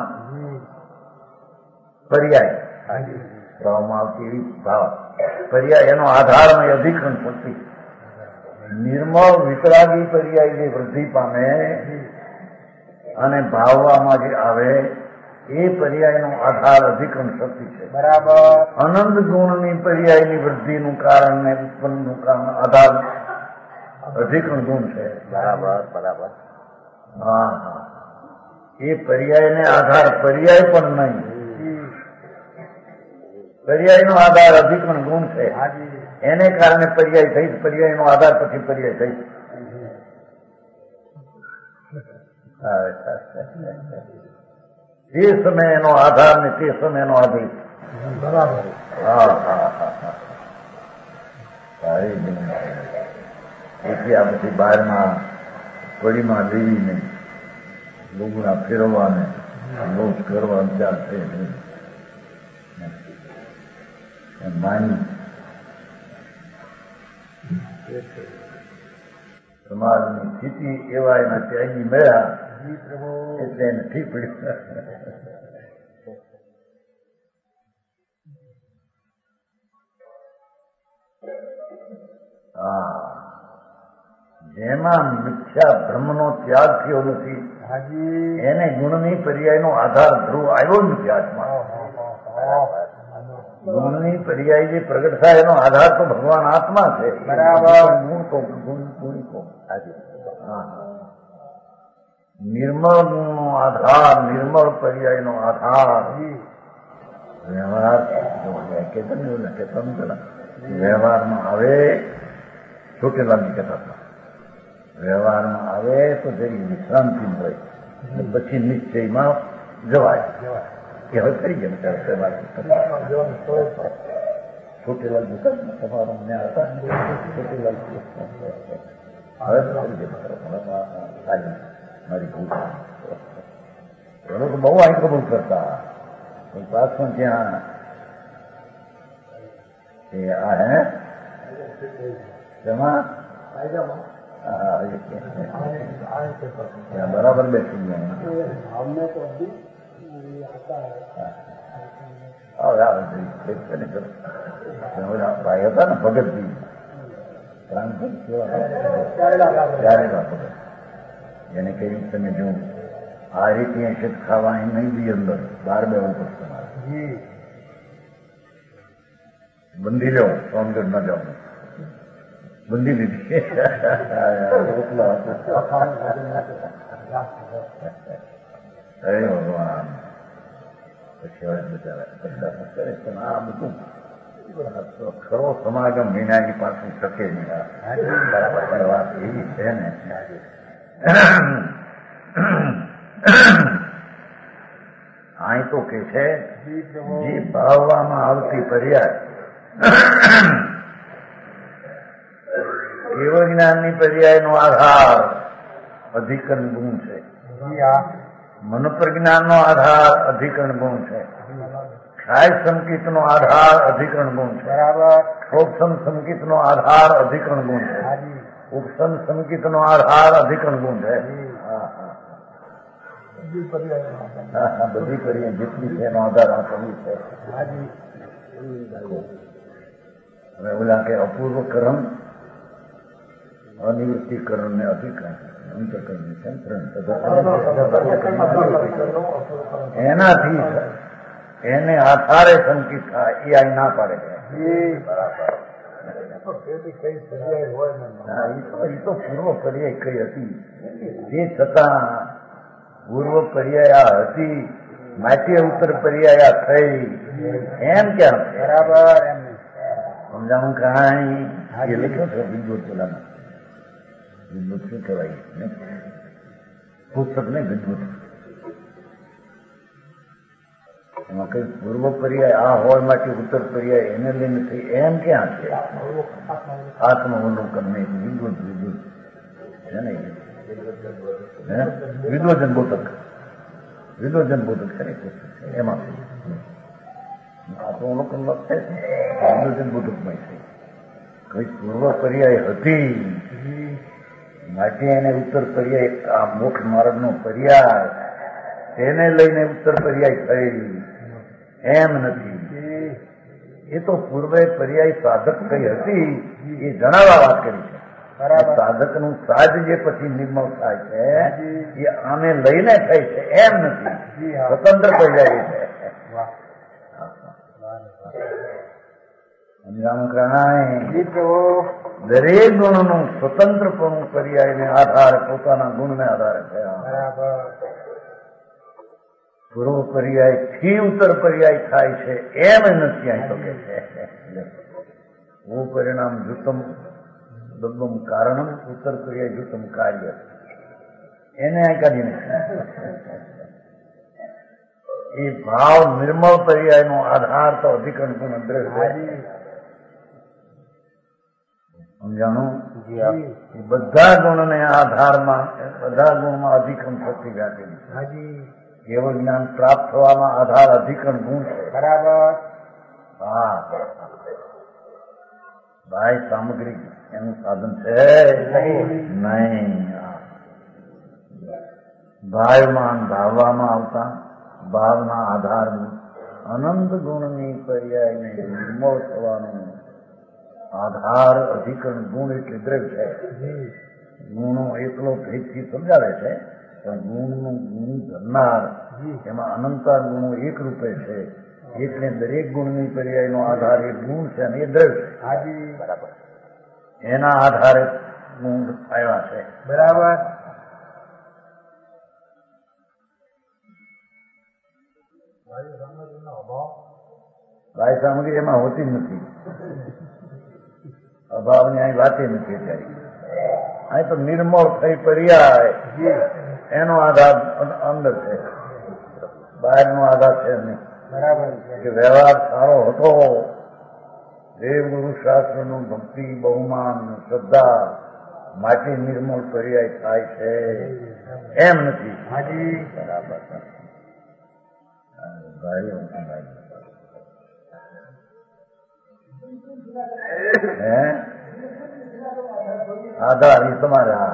પર્યાય, ભાવમાં આવતી એવી ભાવ પર્યાય એનો આધારમય અધિકરણ શક્તિ. નિર્મળ વિતરાગી પર્યાય જે વૃદ્ધિ પામે અને ભાવવામાં જે આવે એ પર્યાયનો આધાર અધિકરણ શક્તિ છે. બરાબર. અનંત ગુણની પર્યાયની વૃદ્ધિનું કારણ ને ઉત્પન્નનું કારણ આધાર અધિકરણ ગુણ છે. બરાબર. બરાબર. હા હા, એ પર્યાયને આધાર પર્યાય પણ નહીં, પર્યાયનો આધાર અધિકરણ ગુણ છે. એને કારણે પર્યાય થઈ, પર્યાયનો આધાર પછી પર્યાય થઈ. તે સમય એનો આધાર ને તે સમય એનો આધાર. બરાબર. હા હા હા હા, સારી ગુણ. તેથી આ પછી બહારમાં પડીમાં લેવીને લોકોના ફેરવાને લોક કરવા વિચાર છે માની સમાજની સ્થિતિ એવા એના ત્યાગી મળ્યા એટલે એને ઠીક પડ્યું. હા, જેમાં મિથ્યા ભ્રમનો ત્યાગ થયો નથી એને ગુણની પર્યાયનો આધાર ધ્રુવ આવ્યો નથી આત્મા. ગુણની પર્યાય જે પ્રગટ થાય એનો આધાર તો ભગવાન આત્મા છે. બરાબર. ગુણ તો ગુણ ગુણ કો નિર્મળ ગુણનો આધાર, નિર્મળ પર્યાયનો આધાર વ્યવહાર કેતન એવું ને કેતન પેલા વ્યવહારમાં આવે છોટેલાલની કહેતા હતા. વ્યવહારમાં આવે તો જરી વિશ્રાંતિ મળે પછી નિશ્ચયમાં જવાય. એ હવે કરી ગયા બિચારા છોટેલાલ તમારો ત્યાં હતા છોટેલાલ હવે મારી ભૂલ પેલો તો બહુ અહીં કબૂલ કરતા પાછું ત્યાં એ આ હે તેમાં બરાબર બેસી ગયા ભાઈ હતા ને ભગતજી એને કહ્યું તમે જો આ રીતે શેત ખાવા અહીં નહીં બી અંદર બહાર બેવું પડશે તમારે બંધી લો સોનગઢ ના જાઓ બંધી લીધી અરે ભગવાન પછી હવે બિચારા આ બધું ખરો સમાગમ વિનાની પાસે શકે નહીં. બરાબર વાત એવી છે ને અહીં તો કે છે જે ભાવવામાં આવતી પર્યાય કેવળ જ્ઞાનની પર્યાયનો આધાર અધિકરણ ગુણ છે. મનોપ્રજ્ઞાનનો આધાર અધિકરણ ગુણ છે. ખ્યાલ સંકેતનો આધાર અધિકરણ ગુણ છે. પ્રોક્ષમ સંકેતનો આધાર અધિકરણ ગુણ છે. ઉપસમ સંકેતનો આધાર અધિકરણ ગુણ છે. બધી પર્યાય જેટલી છે એનો આધાર આ કવિ છે. હવે ઓલા કે અપૂર્વકરણ અનિવૃત્તિકરણ ને અધિકરણ એનાથી એને આધારે સંકિત થાય એ અહીં ના પાડે છે. એ તો પૂર્વ પર્યાય કઈ હતી તે છતાં પૂર્વ પર્યાય હતી માટે ઉત્તર પર્યાય થઈ એમ ક્યાં બરાબર સમજાણું કાંઈ એ લખ્યું છે વિદ્યુત પેલામાં વિદ્યુત શું કહેવાય પુસ્તક ને વિદ્યુત એમાં કઈ પૂર્વ પર્યાય આ હોય માટે ઉત્તર પર્યાય એને લઈને થઈ એમ ક્યાં છે. આત્મઅવલોકન ને વિદ્યુત વિદ્યુત છે ને વિદ્વજન બોધક વિદ્વજન બોધક છે ને પુસ્તક એમાં આત્મઅવલોકન લખે વિદ્વજન બોધકમાં છે. કઈ પૂર્વ પર્યાય હતી માટે એને ઉત્તર પર્યાય આ મોક્ષ માર્ગનો પર્યાય તેને લઈને ઉત્તર પર્યાય થઈ એમ નથી. એ તો પૂર્વે પર્યાય સાધક કઈ હતી એ જણાવવા વાત કરી છે. સાધક નું સાજ જે પછી નિર્મળ થાય છે એ આને લઈને થાય છે એમ નથી. સ્વતંત્ર પર્યાય છે. દરેક ગુણનું સ્વતંત્રપણું પર્યાયને આધારે પોતાના ગુણને આધારે થયા. પૂર્વ પર્યાય થી ઉત્તર પર્યાય થાય છે એમ નથી અહીં તો કે છે. હું પરિણામ જુતમ દબ્બમ કારણમ ઉત્તર પર્યાય જુતમ કાર્ય એને અહીં કાઢીને એ ભાવ નિર્મળ પર્યાયનો આધાર તો અધિકરણ ગુણ અંદર સમજાણું. એ બધા ગુણને આધારમાં બધા ગુણમાં અધિકરણ શક્તિ વ્યાપેલી છે. કેવળ જ્ઞાન પ્રાપ્ત થવામાં આધાર અધિકરણ ગુણ છે. બરાબર. હા ભાઈ સામગ્રી એનું સાધન છે નહીં. ભાવમાં ભાવવામાં આવતા ભાવના આધાર અનંત ગુણની પર્યાયને નિર્મળ થવાનો આધાર અધિકરણ ગુણ એટલે દ્રવ્ય છે. ગુણો એકલો ભેદથી સમજાવે છે, પણ ગુણનું ગુણ ધરનાર એમાં અનંતા ગુણો એક રૂપે છે, એટલે દરેક ગુણની પર્યાયનો આધાર એ ગુણ છે અને એ દ્રવ્ય છે. બરાબર. એના આધારે ગુણ આવ્યા છે. બરાબર. બાહ્ય સામગ્રી એમાં હોતી જ નથી. અભાવની અહીં વાતે નથી અત્યારે. અહીં તો નિર્મળ થઈ પર્યાય એનો આધાર અંદર છે, બહારનો આધાર છે નહીં. બરાબર. કે વ્યવહાર સારો હતો, દેવ ગુરુ શાસ્ત્રનું ભક્તિ બહુમાન શ્રદ્ધા માટે નિર્મળ પર્યાય થાય છે, એમ નથી. હાજી. બરાબર. ભાઈઓ હે આધાર એ તમારા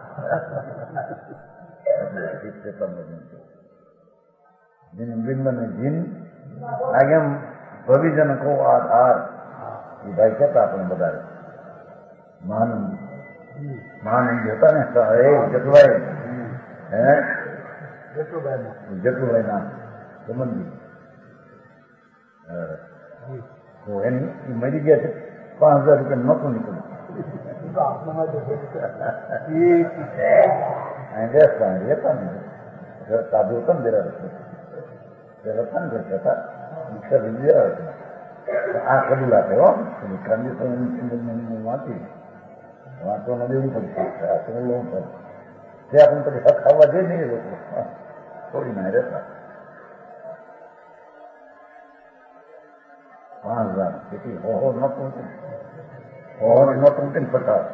બિંદ ને જીન આગેમ ભવિજન કો આધાર એ ભાઈ કહેતા આપણે બધા મહાનંદ મહાનંદ હતા ને જટુભાઈ હે જટુભાઈ ના સંબંધી એની મરી ગયા છે, પાંચ હજાર રૂપિયા નહોતું નીકળ્યું. રહેતા રહેતા ને સાધુ હતા ને જરા હતા ને હતા દીક્ષા લીધી આ કબૂલ આપે હો કંડિશન વાંચી વાંચો ન દેવું પડશે. આ કબૂલ લેવું પડે તે આપણે પછી હક ખાવા જઈ નહીં લોકો થોડી ના રહેતા. પાંચ હજાર તેથી હોહો ન પહોંચે હોહો ન પહોંચે ને પચાસ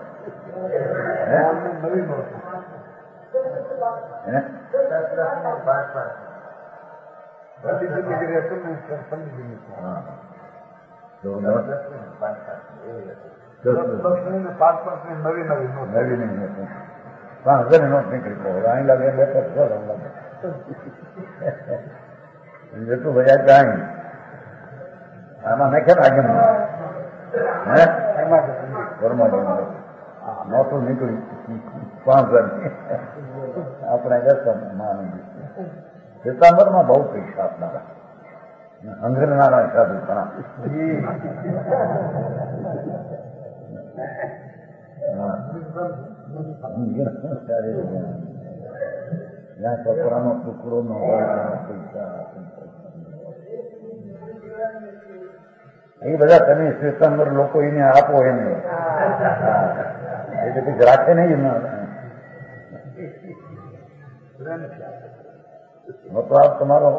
પાંચ હજાર નોટ નીકળી પડે અહીં લાગે બેઠા જેટલું બધા કાંઈ આમાં નાખ્યા આગળ હે નોતું નીકળી પાંચ હજાર આપણે માની સિતમ્બરમાં બહુ પૈસા આપનારા અંગ્રેજનારા સાધુ ઘણા જ્યાં છોકરાનો ટુકડો ન હોય પૈસા એ બધા તમે શ્વેતાંબર લોકો એને આપો એને એટલે કંઈક રાખે નહીં. તો આપ તમારો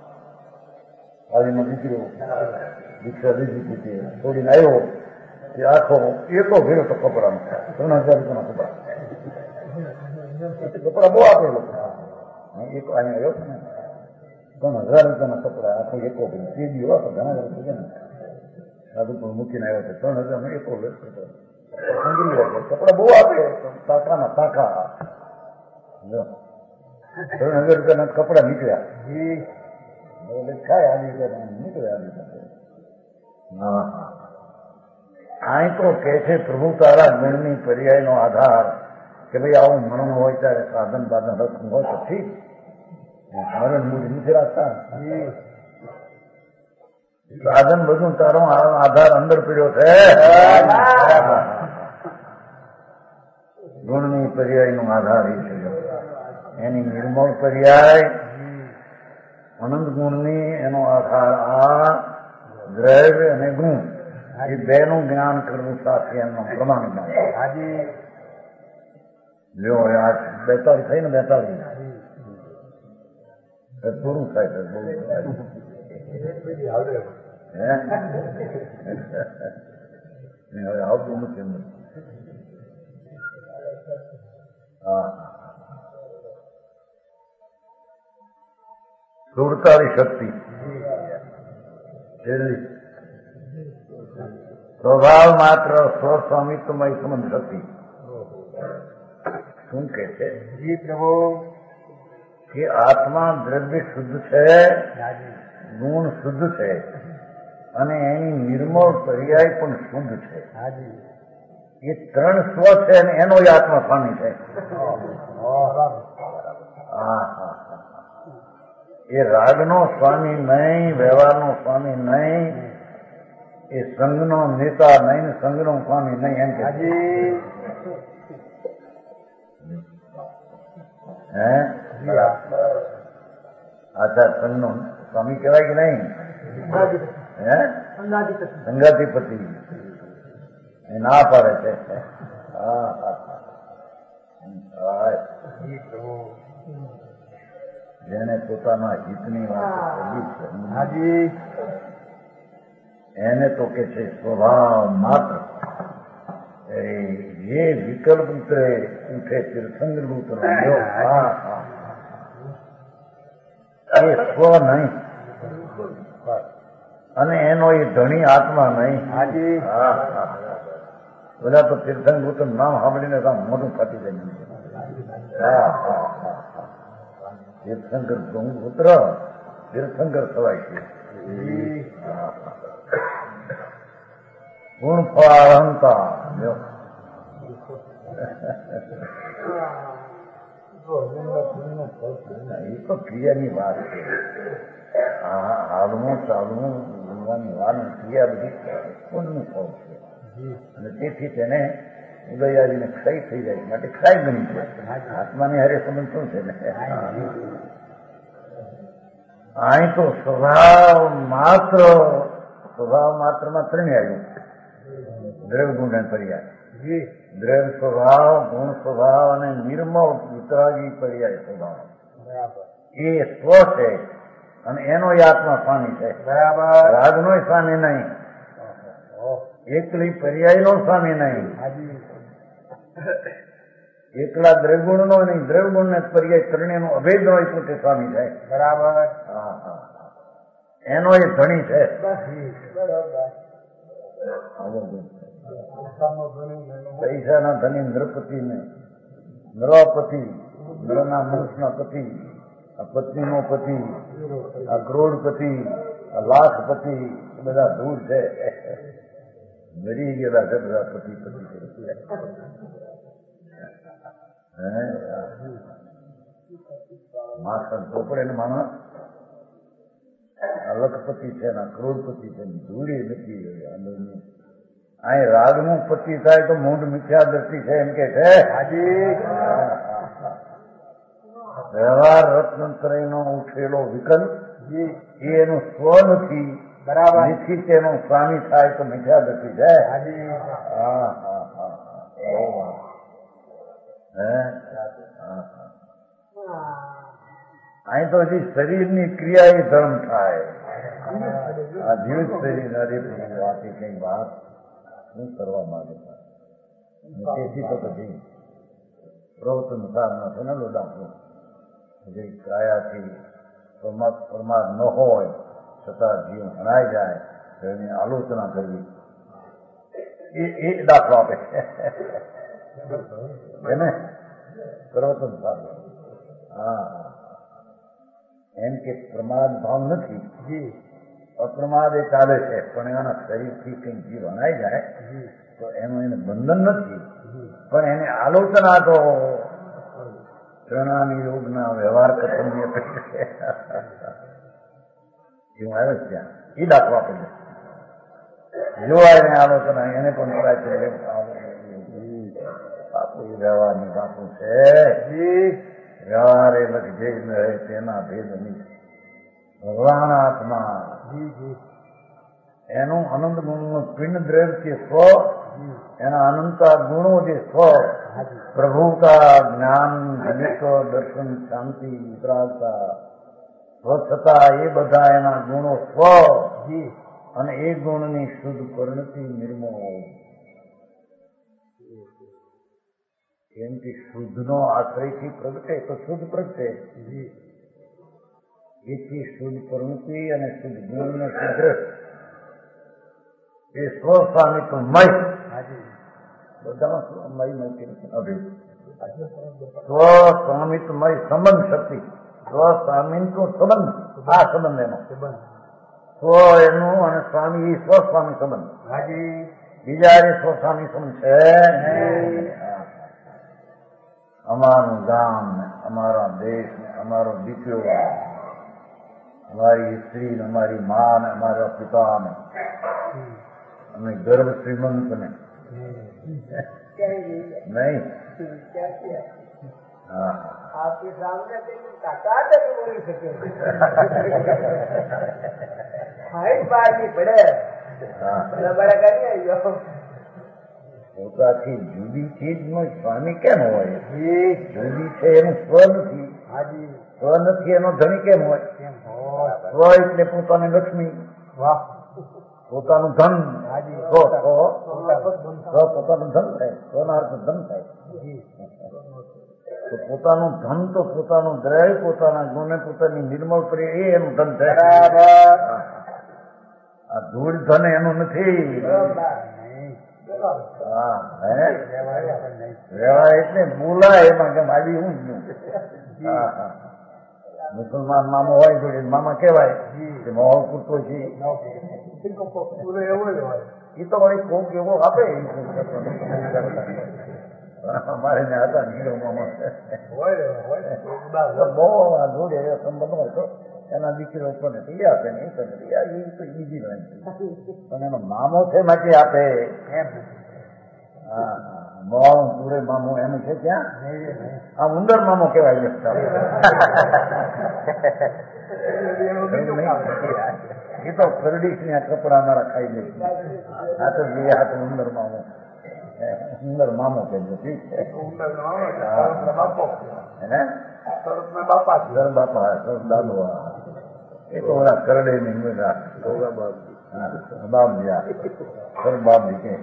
આવીને દીકરો દીક્ષા લીધી હતી છોડીને આવ્યો એ આખો એકો ભેરો તો કપડાનો ત્રણ હજાર રૂપિયાના કપડા કપડા બહુ આપે લોકો એક અહીંયા આવ્યો છે ને ત્રણ હજાર રૂપિયાના કપડા આખો એકો ભેરો તે દિવસ ઘણા વર્ષ છે ને સાધુ પણ મૂકીને આવ્યો છે ત્રણ હજાર નો એકો કપડા બહુ આપે તાકાના તાકા ત્રણ હજાર રૂપિયાના કપડા નીકળ્યા ખાય આવી નીકળે આવી હા હા અહીં તો કે છે પ્રભુ તારા ગુણની પર્યાયનો આધાર કે ભાઈ આવું મરણ હોય ત્યારે સાધન બાધન રકમ હોય તો ઠીક મરણ મૂળ નથી રાખતા. સાધન બધું તારો આધાર અંદર પીડ્યો છે. ગુણની પર્યાયનો આધાર એ છે એની નિર્મળ પર્યાય અનંત ગુણની એનો આધાર આ દ્રવ્ય અને ગુણ એ બે નું જ્ઞાન કરવું સાથે એમનો પ્રમાણ જ્ઞાન. જો આજ બેતાળીસ થઈ ને બેતાળીસ પૂરું થાય છે બહુ હવે આવતું નથી અંદર. હા સુરતારી શક્તિ છેલ્લી સ્વભાવ માત્ર સ્વસ્વામિત્વમય સંબંધ શક્તિ શું કે છે પ્રભુ કે આત્મા દ્રવ્ય શુદ્ધ છે, ગુણ શુદ્ધ છે અને એની નિર્મળ પર્યાય પણ શુદ્ધ છે. એ ત્રણ સ્વ છે અને એનો જ આત્મા સ્વામી છે. હા હા એ રાગનો સ્વામી નહીં, વ્યવહારનો સ્વામી નહીં, એ સંઘનો નેતા નહીં, સંઘનો સ્વામી નહીં. એમ કે હે આચાર સંઘનો સ્વામી કહેવાય કે નહીં? હે સંગાધિપતિ એ ના પાડે છે. હા હા હા જેને પોતાના હિતની વાત એને તો કે છે સ્વભાવ માત્ર એ વિકલ્પ ઉતરે ઉઠે તીર્થંગ ઉતરો. હા હા એ સ્વ નહીં અને એનો એ ધણી આત્મા નહીં. હા હા બધા તો તીર્થંગ ઉતર નામ સાંભળીને મોઢું ફાટી જાય. હા હા હા તીર્થંકર પુત્ર તીર્થંકર થવાય છે. ગુણ ફળ અહંતા એ તો ક્રિયાની વાત છે. હાલવું ચાલવું બોલવાની વાત ક્રિયા બધી ગુણનું ફળ છે અને તેથી તેને ઉદયાદીને ક્ષય થઈ જાય માટે ક્ષય ગણી છે. આત્માની હારે સંબંધ શું છે ને? અહીં તો સ્વભાવ માત્ર સ્વભાવ માત્ર માં ત્રણ આવ્યું દ્રવ્ય ગુણ પર્યાય. દ્રવ્ય સ્વભાવ, ગુણ સ્વભાવ અને નિર્મળ વિતરાગી પર્યાય સ્વભાવ એ સ્વ છે અને એનો આત્મા સ્વામી છે. રાગનો સ્વામી નહીં, એકલી પર્યાય નો સ્વામી નહીં, એકલા દ્રવગુણ નો નહીં, દ્રવગુણ ને પર્યાય ત્રણેય નો અભેદ નો પોતે સ્વામી થાય. બરાબર. હા હા એનો એ ધણી છે. પૈસાના ધણી નૃપતિ ને નૃપતિ, નરના મનુષ્યના પતિ, આ પત્ની નો પતિ, આ કરોડપતિ, આ લાખપતિ બધા દૂર છે. મરી ગયેલા છે બધા પતિ પતિ. માસ્ટર ચોપડે ને માણસ લખપતિ છે ને કરોડપતિ છે ધૂળી નથી. અહીં રાગનું પતિ થાય તો મૂંઢ મિથ્યા દ્રષ્ટિ છે એમ કે છે. વ્યવહાર રત્નત્રયનો ઉઠેલો વિકલ્પ એ એનું સ્વ નથી. બરાબર. નિશ્ચિત તેનો સ્વામી થાય તો મિથ્યા દ્રષ્ટિ છે. હા હા હા અહીં તો હજી શરીરની ક્રિયા એ ધર્મ થાય. આ જીવિત શરીર વાત એ કઈ વાત શું કરવા માંગે તેથી તો પછી પ્રવચન સારના છે ને દાખલો જે કાયાથી પરમાર ન હોય છતાં જીવ હણાઈ જાય તો એની આલોચના કરવી એ એ દાખલો આપે છે એને પ્રવચન સારું. હા એમ કે પ્રમાદ ભાવ નથી, અપ્રમાદ એ ચાલે છે પણ એના શરીરથી કંઈક જીવ હણાઈ જાય તો એનું એને બંધન નથી પણ એને આલોચના તો પ્રણાની યોગના વ્યવહાર કથનની અપેક્ષા એવું આવે છે ત્યાં એ દાખલો આપે જોવાય ને આલોચના એને પણ બાપુ એ વ્યવહારની બાપુ છે. વ્યવહાર એ લખ જે રહે તેના ભેદ નહીં. ભગવાન આત્મા એનું અનંત ગુણનું પિંડ દ્રવ્ય કે સ્વ એના અનંતા ગુણો જે સ્વ પ્રભુતા, જ્ઞાન, વિવેક, દર્શન, શાંતિ, વિતરાગતા, સ્વચ્છતા એ બધા એના ગુણો સ્વ અને એ ગુણની શુદ્ધ પરિણતિ નિર્મળ. કેમ કે શુદ્ધનો આશ્રયથી પ્રગટે તો શુદ્ધ પ્રગટે. એથી શુદ્ધ પરિણતિ અને શુદ્ધ ગુણને શુદ્ધ એ સ્વસ્વામિત્વમય બધામાં મય અભિ સ્વસ્વામિત્વમય સંબંધ શક્તિ સ્વસ્વામિત્વ સંબંધ આ સંબંધ એનો સ્વ એનું અને સ્વામી એ સ્વસ્વામી સંબંધ બીજા રે સોસાની સમ છે અમારું ગામ ને અમારા દેશ ને અમારો દીકરો અમારી સ્ત્રી ને અમારી મા ને અમારા પિતા ને અમે ગર્વ શ્રીમંત ને નહીં હા आपके सामने ताकत है बोली सके हाइट बार नहीं पड़े હા बड़ा करिए यो પોતાથી જુદી ચીજનો સ્વામી કેમ હોય? જુદી છે એનું સ્વ નથી, हाजी સ્વ નથી એનો ધણી કેમ હોય? केम हो સ્વ એટલે પોતાની લક્ષ્મી, वाह પોતાનું ધન. हाजी સ્વ સ્વ પોતાનું ધન થાય, સ્વના અર્થ ધન થાય. जी તો પોતાનું ધન તો પોતાનું દ્રવ્ય, પોતાના ગુણે, પોતાની નિર્મળ પ્રિય એ એનું ધન થાય. बराबर આ ધૂળ ધન એનું નથી. नहीं હા હે व्यवहार नहीं રહેવાય એટલે બોલાય એમાં કેમ આવી હું જ હા હા મુસલમાન મામો હોય જોડે મામા કહેવાય કે મોહ પૂરતો છે. पूरे एवं ही હોય એ તો વળી કોક એવો આપે અમારે ને હતા નીરો મામા હોય હોય તો બહુ આ જોડે સંબંધ હોય તો એના દીકરો પણ એ આપે ને એ પણ એ તો બીજી વાત છે. પણ એનો મામો છે માટે આપે. એમ હા મોહ પૂરે મામો એનું છે ત્યાં નહીં નહીં આ ઉંદર મામો કહેવાય છે. એ તો ફરડીશ ને આ કપડા અમારા ખાઈ લે. આ તો બે હાથ ઉંદર મામો ઉંદર મામો કે ઠીક છે હે બાપા સર બાપા સર દાદો એ તો ઓલા કરડે નહીં બાપજી સર બાપજી કે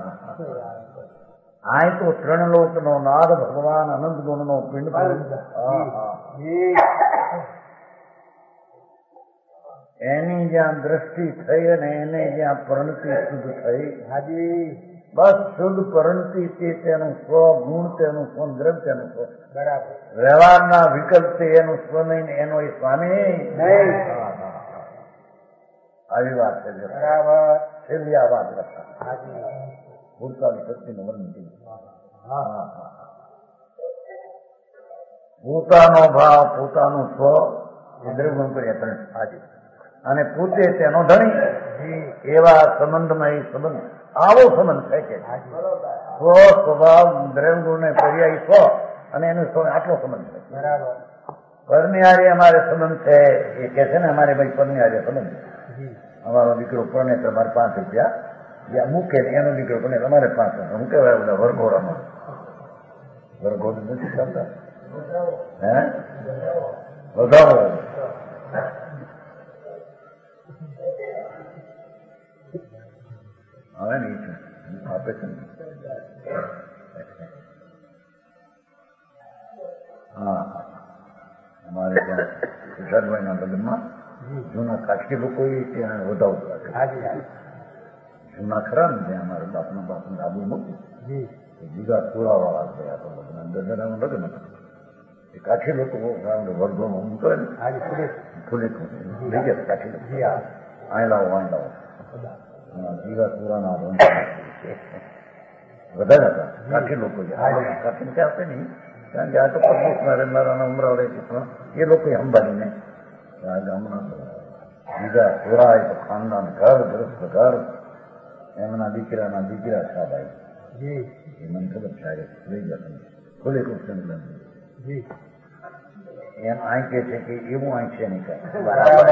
આ તો ત્રણ લોક નો નાદ ભગવાન અનંત ગુણ નો પિંડ. એની જ્યાં દ્રષ્ટિ થઈ અને એને જ્યાં પરણતિ શુદ્ધ થઈ. હાજી બસ શુદ્ધ પરણતિ તે તેનું સ્વ ગુણ તેનું સ્વ દ્રવ્ય તેનું સ્વ બરાબર વ્યવહારના વિકલ્પ તે એનું સ્વ નહીં ને એનો એ સ્વામી નહીં. આવી વાત છે. બરાબર છેલ્લી આ વાત લખા હાજી ભૂતકાળની શક્તિનું વર્ણન કર્યું. હા પોતાનો ભાવ પોતાનું સ્વ એ દ્રવ્ય કરીએ ત્રણ હાજી અને પોતે તેનો ધણી એવા સંબંધમાં એ સંબંધ આવો સંબંધ છે કે સ્વ સ્વભાવ દ્રવ્ય ગુણ ને પર્યાય સ્વ અને એનો સ્વ આટલો સંબંધ છે. બરાબર પરનિહારી અમારે સંબંધ છે એ કે છે ને અમારે ભાઈ પરનિહારી સંબંધ જી અમારો દીકરો પરણે તો અમારે પાંચ રૂપિયા યા મૂકે ને એનો દીકરો પરણે અમારે પાંચ હું કહેવાય બધા વરઘોડામાં વરઘોડ નથી ચાલતા હે વધારો હવે નહીં છે આપે છે હા અમારે ત્યાં સુશાદભાઈના લગ્નમાં જૂના કાઠી લોકો ત્યાં વધાવતું રાખે. હાજી હાજી જૂના ખરા ને ત્યાં અમારા બાપના બાપનું આબુ મૂકી જી બીજા પુરાવાળા ગયા તો લગ્ન દરડાનું લગ્ન હતું. એ કાઠી લોકો વર્ગો મૂકો ને હાજી પૂરે ફૂલે લઈ ગયા કાઠી લોકો જી હા અહીં લાવો અહીં લાવો જીવા પુરાના વધારે હતા કાઠી લોકો કાઠી ક્યાં આપે નહીં કારણ કે આ તો પરદેશમાં રહેનારા ઉમરા રહે છે પણ એ લોકો અંબાડીને હમણાં બીજા પુરાય તો ખાનદાન ઘર ગ્રસ્ત ઘર એમના દીકરાના દીકરા છા ભાઈ જી એ મને ખબર છે લઈ ગયા ખુલ્લે કૃષ્ણ જી એમ આંકે છે કે એવું આંક છે નહીં કઈ. બરાબર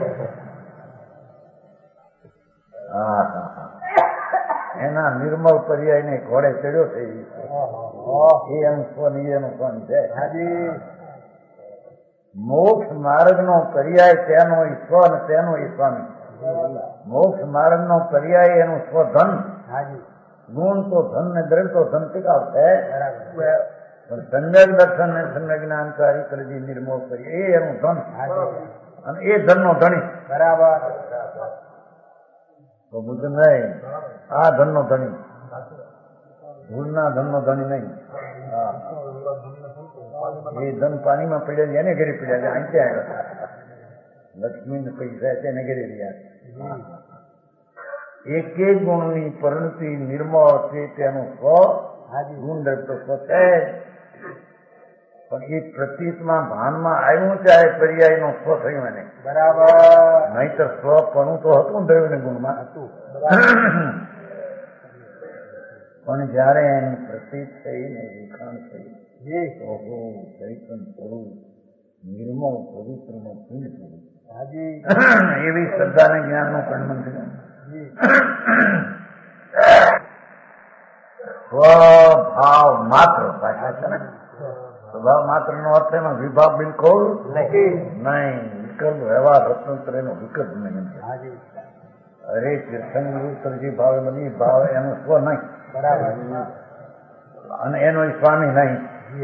હા હા હા એના નિર્મળ પર્યાય ને ઘોડે ચડ્યો છે એ એનું સ્વની એનું સ્વન છે. હાજી મોક્ષ માર્ગ નો પર્યાય તેનો ઈશ્વ અને તેનો ઈશ્વાની. મોક્ષ માર્ગ નો પર્યાય એનું સ્વધન હાજી ગુણ તો ધન ને દ્રવ્ય તો ધન ટીકાવ છે બરાબર પણ સમ્યક દર્શન ને સમ્યક જ્ઞાનકારી કરી નિર્મોહ કરી એ એનું ધન હાજી અને એ ધન નો ધણી બરાબર તો બુદ્ધ નહીં આ ધન નો ધણી ભૂલના ધન નો ધણી નહીં. હા એ ધન પાણીમાં પડ્યા એને ઘરે પડ્યા અહીં ક્યાં લક્ષ્મી ને પૈસા તેને ઘરે રહ્યા એક એક ગુણની પરિણતિ નિર્મળ છે તેનું સ્વ ગુણ તો સ્વ છે, પણ એ પ્રતીતમાં ભાનમાં આવ્યું ચાહે પર્યાય નો સ્વ થયું એને બરાબર. નહીં તો સ્વ પણ તો હતું દ્રવ્ય ગુણમાં હતું પણ જયારે એની પ્રતીત થઈ ને વિખાણ થઈ તો ચૈતન સ્વરૂપ નિર્મળ પવિત્ર નો પિંડ થયું એવી શ્રદ્ધાને જ્ઞાન નું પરિણામ થયું. સ્વભાવ માત્ર ભાષા છે ને, સ્વભાવ માત્ર નો અર્થ એમાં વિભાવ બિલકુલ નહીં. વિકલ્પ વ્યવહાર રત્નોત્તર એનો વિકલ્પ નહીં. અરે તીર્થંકરજી ભાવે બની ભાવ એનો સ્વ નહીં બરાબર, અને એનો સ્વામી નહીં.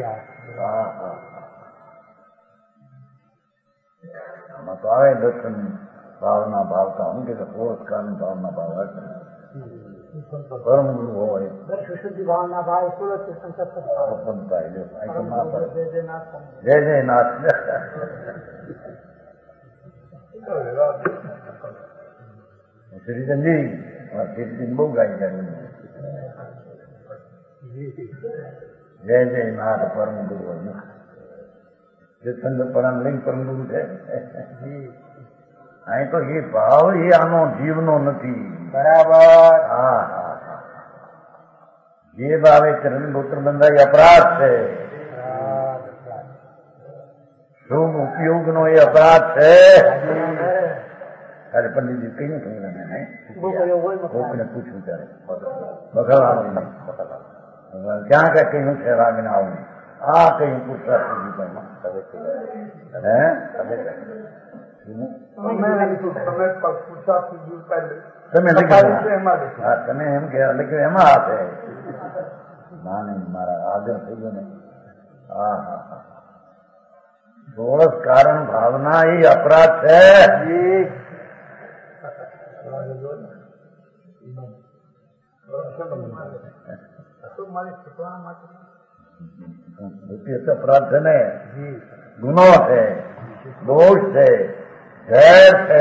આમાં તો આવે દર્શન ભાવના ભાવતા હું કે પુરસ્કાર ભાવના ભાવ હશે પરમ ગુરુ હોય શુદ્ધિ ભાવના ભાવ જય જય નાથ. શ્રીચંદજી શ્રીચંદ બહુ ગાઈ જાય જય જય નાથ પરમ ગુરુ હોય. તીર્થંકર લિંગ પરમ ગુરુ છે. અહીં તો એ ભાવ એ આનો જીવનો નથી. બરાબર. હા હા હા જે ભાવે ચરણ પુત્ર બંધાય અપરાધ છે. શુભ ઉપયોગ નો એ અપરાધ છે. તારે પંડિતજી કઈ ને કહ્યું કોકને પૂછવું ત્યારે બગડવાનું ક્યાં ક્યાં કહ્યું છે રાગને આવું આ કયું પૂછતા હે તમે હા તમે એમ કે લખ્યું એમાં આપે ના નહીં મારા હાજર થઈ ગયો ને. હા હા હા દોષ કારણ ભાવના એ અપરાધ છે. અપરાધ છે ને, ગુનો છે, દોષ છે, ઝેર છે.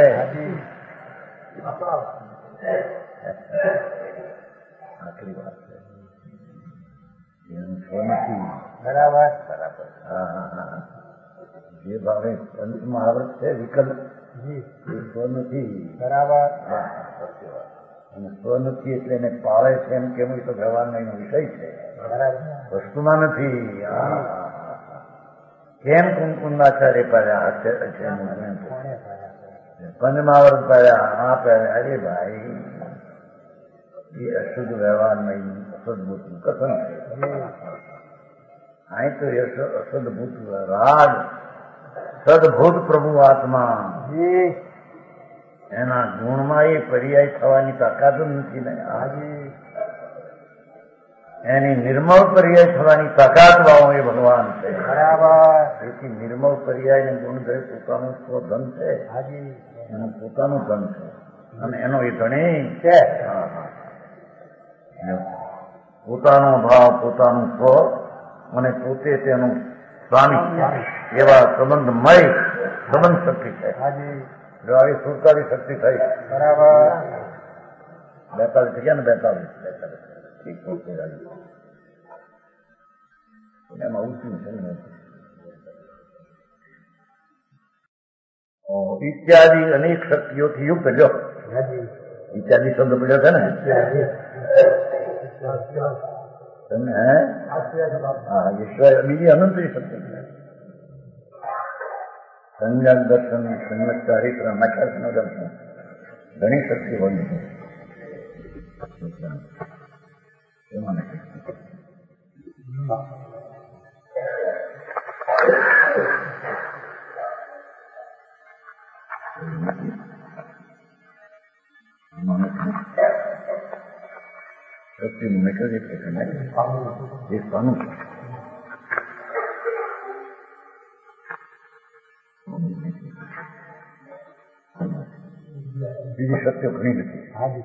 આખરી વાત છે એનું સ્વ નથી. બરાબર બરાબર. હા હા હા જે ભાવે અંતમાં આવૃત છે વિકલ્પ એ સ્વ નથી. બરાબર. હા સત્ય વાત. અને સ્વ નથી એટલે એને પાળે છે એમ કેવું તો વ્યવહારનો એનો વિષય છે. બરાબર. વસ્તુમાં નથી. કેમ કુંકુંદાચાર્ય પાડ્યા પંચમાવર્ત પાડ્યા આ પાડ્યા. અરે ભાઈ એ અશુદ્ધ વ્યવહારમાં અસદભૂત કથન છે. અહીં તો અસદભૂત રાગ સદભૂત પ્રભુ આત્મા એના ગુણમાં એ પર્યાય થવાની તાકાત જ નથી ને. એની નિર્મળ પર્યાય થવાની તાકાત વાળો એ ભગવાન છે. બરાબર. તેથી નિર્મળ પર્યાય ને ગુણ ધરે પોતાનું સ્વધન છે. એનું પોતાનું ધન છે અને એનો એ ધણી છે. પોતાનો ભાવ પોતાનું સ્વ અને પોતે તેનું સ્વામી એવા સંબંધમય સંબંધ શક્તિ છે. જો આવી સુડતાલીસ શક્તિ થઈ. બરાબર. બેતાલીસ થઈ ગયા ને બેતાલીસ બેતાલીસ એમાં ઊંચું છે ને ઇત્યાદિ અનેક શક્તિઓથી યુક્ત. જો ઇત્યાદિ શબ્દ પડ્યો છે ને તમે હે હા ઈશ્વર બીજી અનંતરી શક્તિ છે. સંજ્ઞાક દર્શન સંજ્ઞક ચારિત્ર નખાસનું દર્શન ઘણી શક્તિ હોય છે. એમાં શક્તિનું મેટર એટલે એ પાનું છે. બીજી શક્તિઓ ઘણી નથી.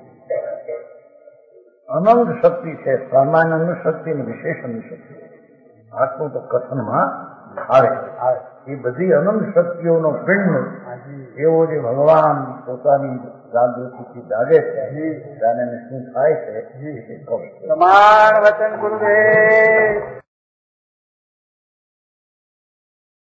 અનંત શક્તિ છે. સામાન્ય શક્તિ અને વિશેષણની શક્તિ આટલું તો કથનમાં આવે. એ બધી અનંત શક્તિઓનો પિંડ એવો જે ભગવાન પોતાની જાગૃતિથી જાગે છે ત્યારે શું થાય છે એ કહું. પ્રમાણ વચન ગુરુદેવ.